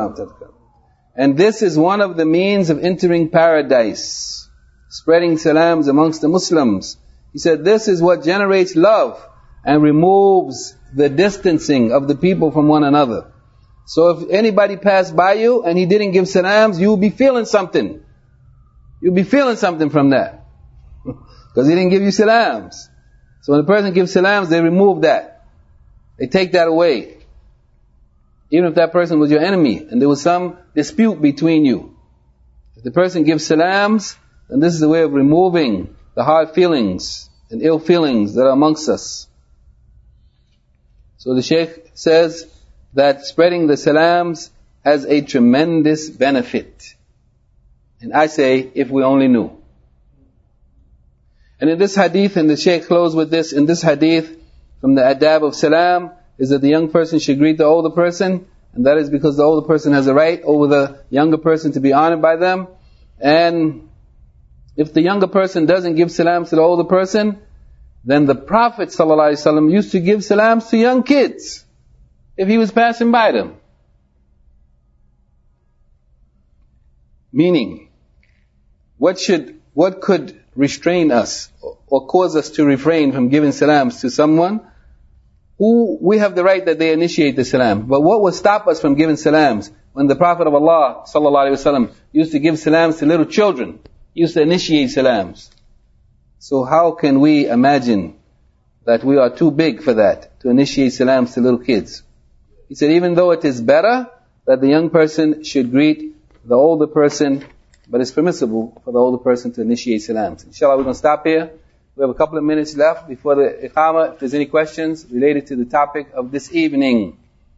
And this is one of the means of entering paradise. Spreading salams amongst the Muslims. He said this is what generates love and removes the distancing of the people from one another. So if anybody passed by you and he didn't give salams, you'll be feeling something. You'll be feeling something from that. Because he didn't give you salams. So when a person gives salams, they remove that. They take that away. Even if that person was your enemy and there was some dispute between you. If the person gives salams, then this is a way of removing the hard feelings and ill feelings that are amongst us. So the Shaykh says that spreading the salams has a tremendous benefit. And I say, if we only knew. And in this hadith, and the Shaykh closed with this, in this hadith, from the adab of salam, is that the young person should greet the older person, and that is because the older person has a right over the younger person to be honored by them. And if the younger person doesn't give salams to the older person, then the Prophet ﷺ used to give salams to young kids, if he was passing by them. Meaning, what should, what could restrain us or cause us to refrain from giving salams to someone who we have the right that they initiate the salam. But what would stop us from giving salams when the Prophet of Allah sallallahu alaihi wasallam used to give salams to little children, used to initiate salams? So how can we imagine that we are too big for that, to initiate salams to little kids? He said, even though it is better that the young person should greet the older person, but it's permissible for the older person to initiate salams. Inshallah, we're going to stop here. We have a couple of minutes left before the iqamah. If there's any questions related to the topic of this evening.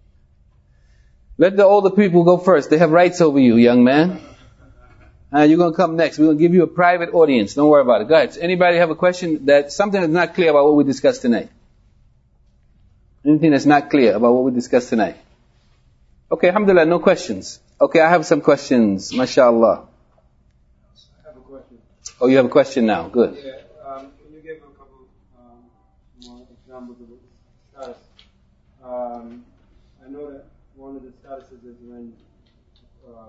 Let the older people go first. They have rights over you, young man. Uh, you're going to come next. We're going to give you a private audience. Don't worry about it. Go ahead. Anybody have a question that something that's not clear about what we discussed tonight? Anything that's not clear about what we discussed tonight? Okay, alhamdulillah, no questions. Okay, I have some questions. MashaAllah. I have a question. Oh, you have a question now. Good. Yeah. Um, can you give a couple um, more examples of the status? Um, I know that one of the statuses is when, uh,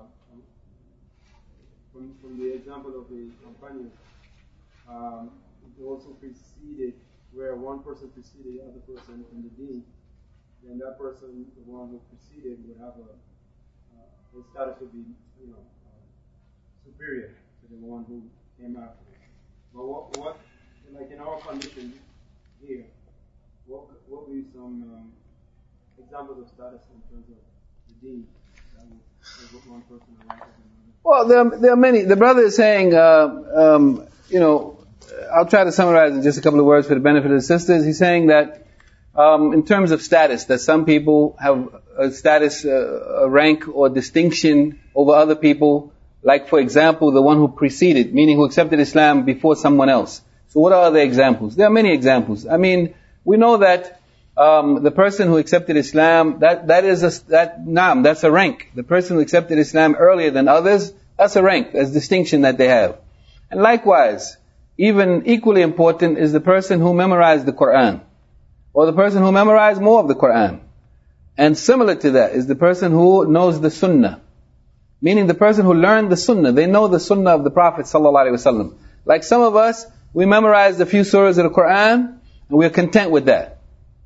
from, from the example of the companion, um, it also preceded, where one person preceded the other person in the deen, then that person, the one who preceded, would have a, uh, his status would be, you know, uh, superior to the one who came after. But what, what, like in our condition here, what, what would be some um, examples of status in terms of the deen that would give one person a right over another? Well, there are, there are many. The brother is saying, uh, um, you know, I'll try to summarize in just a couple of words for the benefit of the sisters. He's saying that um, in terms of status, that some people have a status, uh, a rank or distinction over other people. Like, for example, the one who preceded, meaning who accepted Islam before someone else. So what are other examples? There are many examples. I mean, we know that um, the person who accepted Islam, that that is a that naam, that's a rank. The person who accepted Islam earlier than others, that's a rank, that's a distinction that they have. And likewise, even equally important is the person who memorized the Quran, or the person who memorized more of the Quran. And similar to that is the person who knows the Sunnah. Meaning the person who learned the Sunnah, they know the Sunnah of the Prophet sallallahu alaihi wasallam. Like some of us, we memorized a few surahs of the Quran, and we are content with that.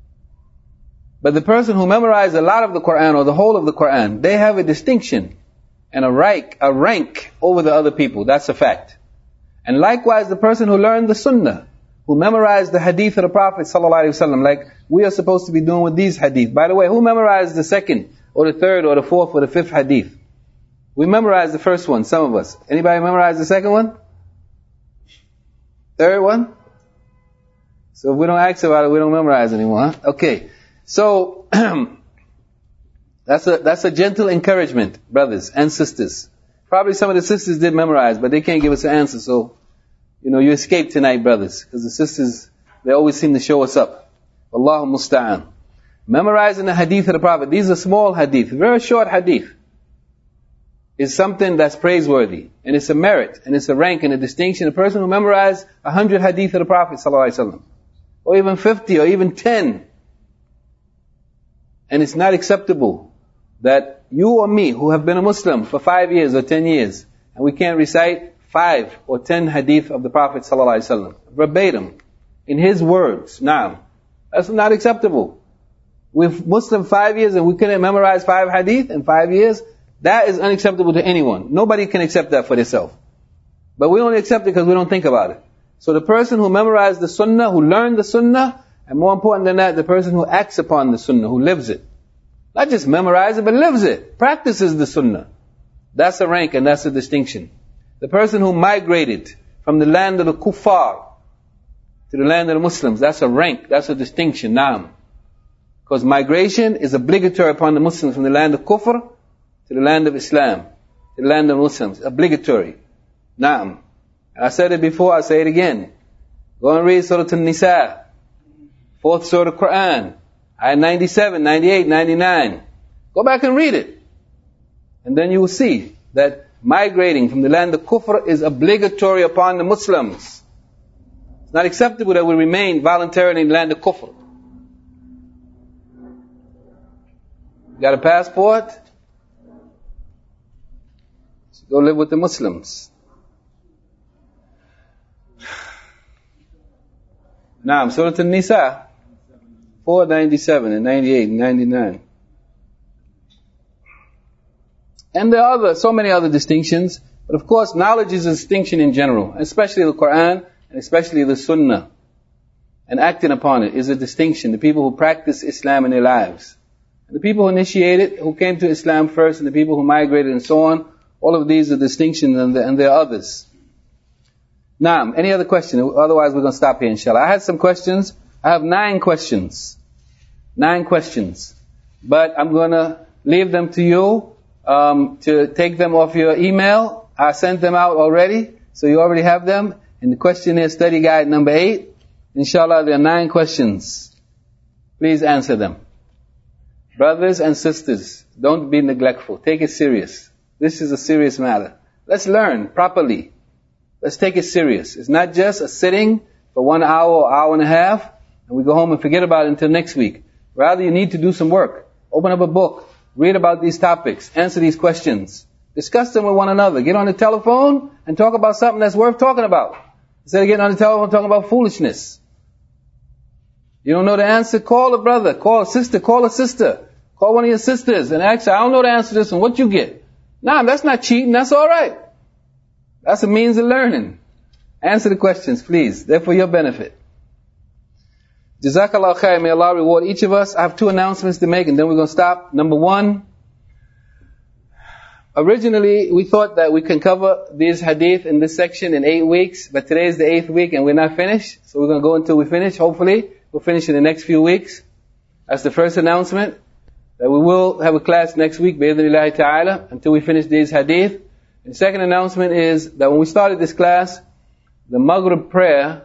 But the person who memorized a lot of the Quran, or the whole of the Quran, they have a distinction and a rank, a rank over the other people. That's a fact. And likewise, the person who learned the Sunnah, who memorized the hadith of the Prophet sallallahu alaihi wasallam, like we are supposed to be doing with these hadith. By the way, who memorized the second, or the third, or the fourth, or the fifth hadith? We memorized the first one, some of us. Anybody memorize the second one? Third one? So if we don't ask about it, we don't memorize anymore, huh? Okay. So, that's a, that's a gentle encouragement, brothers and sisters. Probably some of the sisters did memorize, but they can't give us an answer, so, you know, you escaped tonight, brothers, because the sisters, they always seem to show us up. Wallahu musta'an. Memorizing the hadith of the Prophet, these are small hadith, very short hadith, is something that's praiseworthy, and it's a merit, and it's a rank and a distinction. A person who memorized a hundred hadith of the Prophet sallallahu alaihi wasallam, or even fifty, or even ten, and it's not acceptable that you or me, who have been a Muslim for five years or ten years, and we can't recite five or ten hadith of the Prophet sallallahu alaihi wasallam verbatim, in his words. Now, that's not acceptable. We're Muslim five years and we couldn't memorize five hadith in five years. That is unacceptable to anyone. Nobody can accept that for themselves. But we only accept it because we don't think about it. So the person who memorized the Sunnah, who learned the Sunnah, and more important than that, the person who acts upon the Sunnah, who lives it. Not just memorize it, but lives it. Practices the Sunnah. That's a rank and that's a distinction. The person who migrated from the land of the kuffar to the land of the Muslims, that's a rank, that's a distinction, naam. Because migration is obligatory upon the Muslims from the land of kufr to the land of Islam, to the land of Muslims, obligatory. Naam. I said it before, I say it again. Go and read Surah An-Nisa, fourth Surah Quran, ayah ninety-seven, ninety-eight, ninety-nine. Go back and read it. And then you will see that migrating from the land of kufr is obligatory upon the Muslims. It's not acceptable that we remain voluntarily in the land of kufr. Got a passport? Go live with the Muslims. Naam, Surah An-Nisa, four ninety-seven and ninety-eight and ninety-nine. And there are other, so many other distinctions. But of course, knowledge is a distinction in general, especially the Quran and especially the Sunnah. And acting upon it is a distinction. The people who practice Islam in their lives. And the people who initiated, who came to Islam first, and the people who migrated and so on, all of these are distinctions, and there, and there are others. Naam, any other question? Otherwise we're going to stop here, inshallah. I had some questions. I have nine questions. Nine questions. But I'm going to leave them to you um, to take them off your email. I sent them out already, so you already have them. In the questionnaire study guide number eight, inshallah, there are nine questions. Please answer them. Brothers and sisters, don't be neglectful. Take it serious. This is a serious matter. Let's learn properly. Let's take it serious. It's not just a sitting for one hour or hour and a half, and we go home and forget about it until next week. Rather, you need to do some work. Open up a book. Read about these topics. Answer these questions. Discuss them with one another. Get on the telephone and talk about something that's worth talking about. Instead of getting on the telephone talking about foolishness. You don't know the answer? Call a brother, call a sister, call a sister. Call one of your sisters and ask her, I don't know the answer to this one, what you get? Nah, that's not cheating, that's alright. That's a means of learning. Answer the questions, please. They're for your benefit. Jazakallah khair, may Allah reward each of us. I have two announcements to make and then we're going to stop. Number one, originally we thought that we can cover these hadith in this section in eight weeks, but today is the eighth week and we're not finished. So we're going to go until we finish, hopefully. We'll finish in the next few weeks. That's the first announcement. That we will have a class next week, bi'idhnillahi ta'ala, until we finish these hadith. And the second announcement is that when we started this class, the Maghrib prayer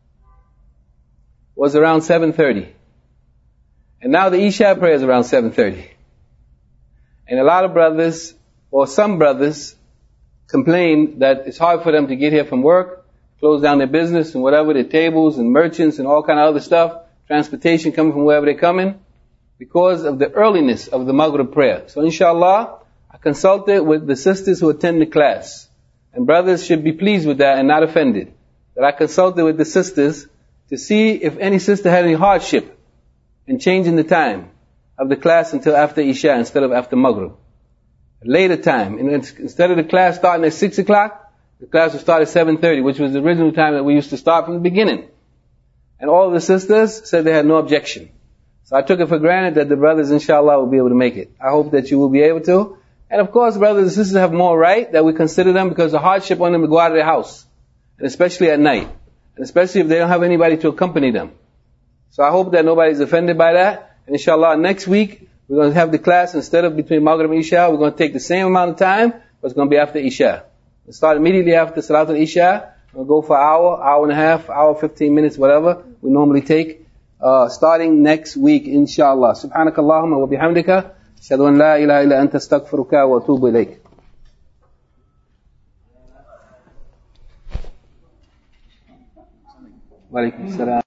was around seven thirty. And now the Isha prayer is around seven thirty. And a lot of brothers, or some brothers, complain that it's hard for them to get here from work, close down their business and whatever, their tables and merchants and all kind of other stuff, transportation coming from wherever they're coming, because of the earliness of the Maghrib prayer. So inshallah, I consulted with the sisters who attend the class. And brothers should be pleased with that and not offended. That I consulted with the sisters to see if any sister had any hardship in changing the time of the class until after Isha instead of after Maghrib. Later time. And instead of the class starting at six o'clock, the class would start at seven thirty, which was the original time that we used to start from the beginning. And all of the sisters said they had no objection. So I took it for granted that the brothers, inshallah, will be able to make it. I hope that you will be able to. And of course, brothers and sisters have more right that we consider them because of hardship on them to go out of their house. And especially at night. And especially if they don't have anybody to accompany them. So I hope that nobody's offended by that. And inshallah, next week, we're going to have the class, instead of between Maghrib and Isha, we're going to take the same amount of time, but it's going to be after Isha. We'll start immediately after Salat al-Isha. We'll go for an hour, hour and a half, hour, fifteen minutes, whatever we normally take. Uh, starting next week, inshallah. Subhanakallahumma wa bihamdika. Ashhadu an la ilaha illa anta astaghfiruka wa atubu ilayk. Wa alaikum salam.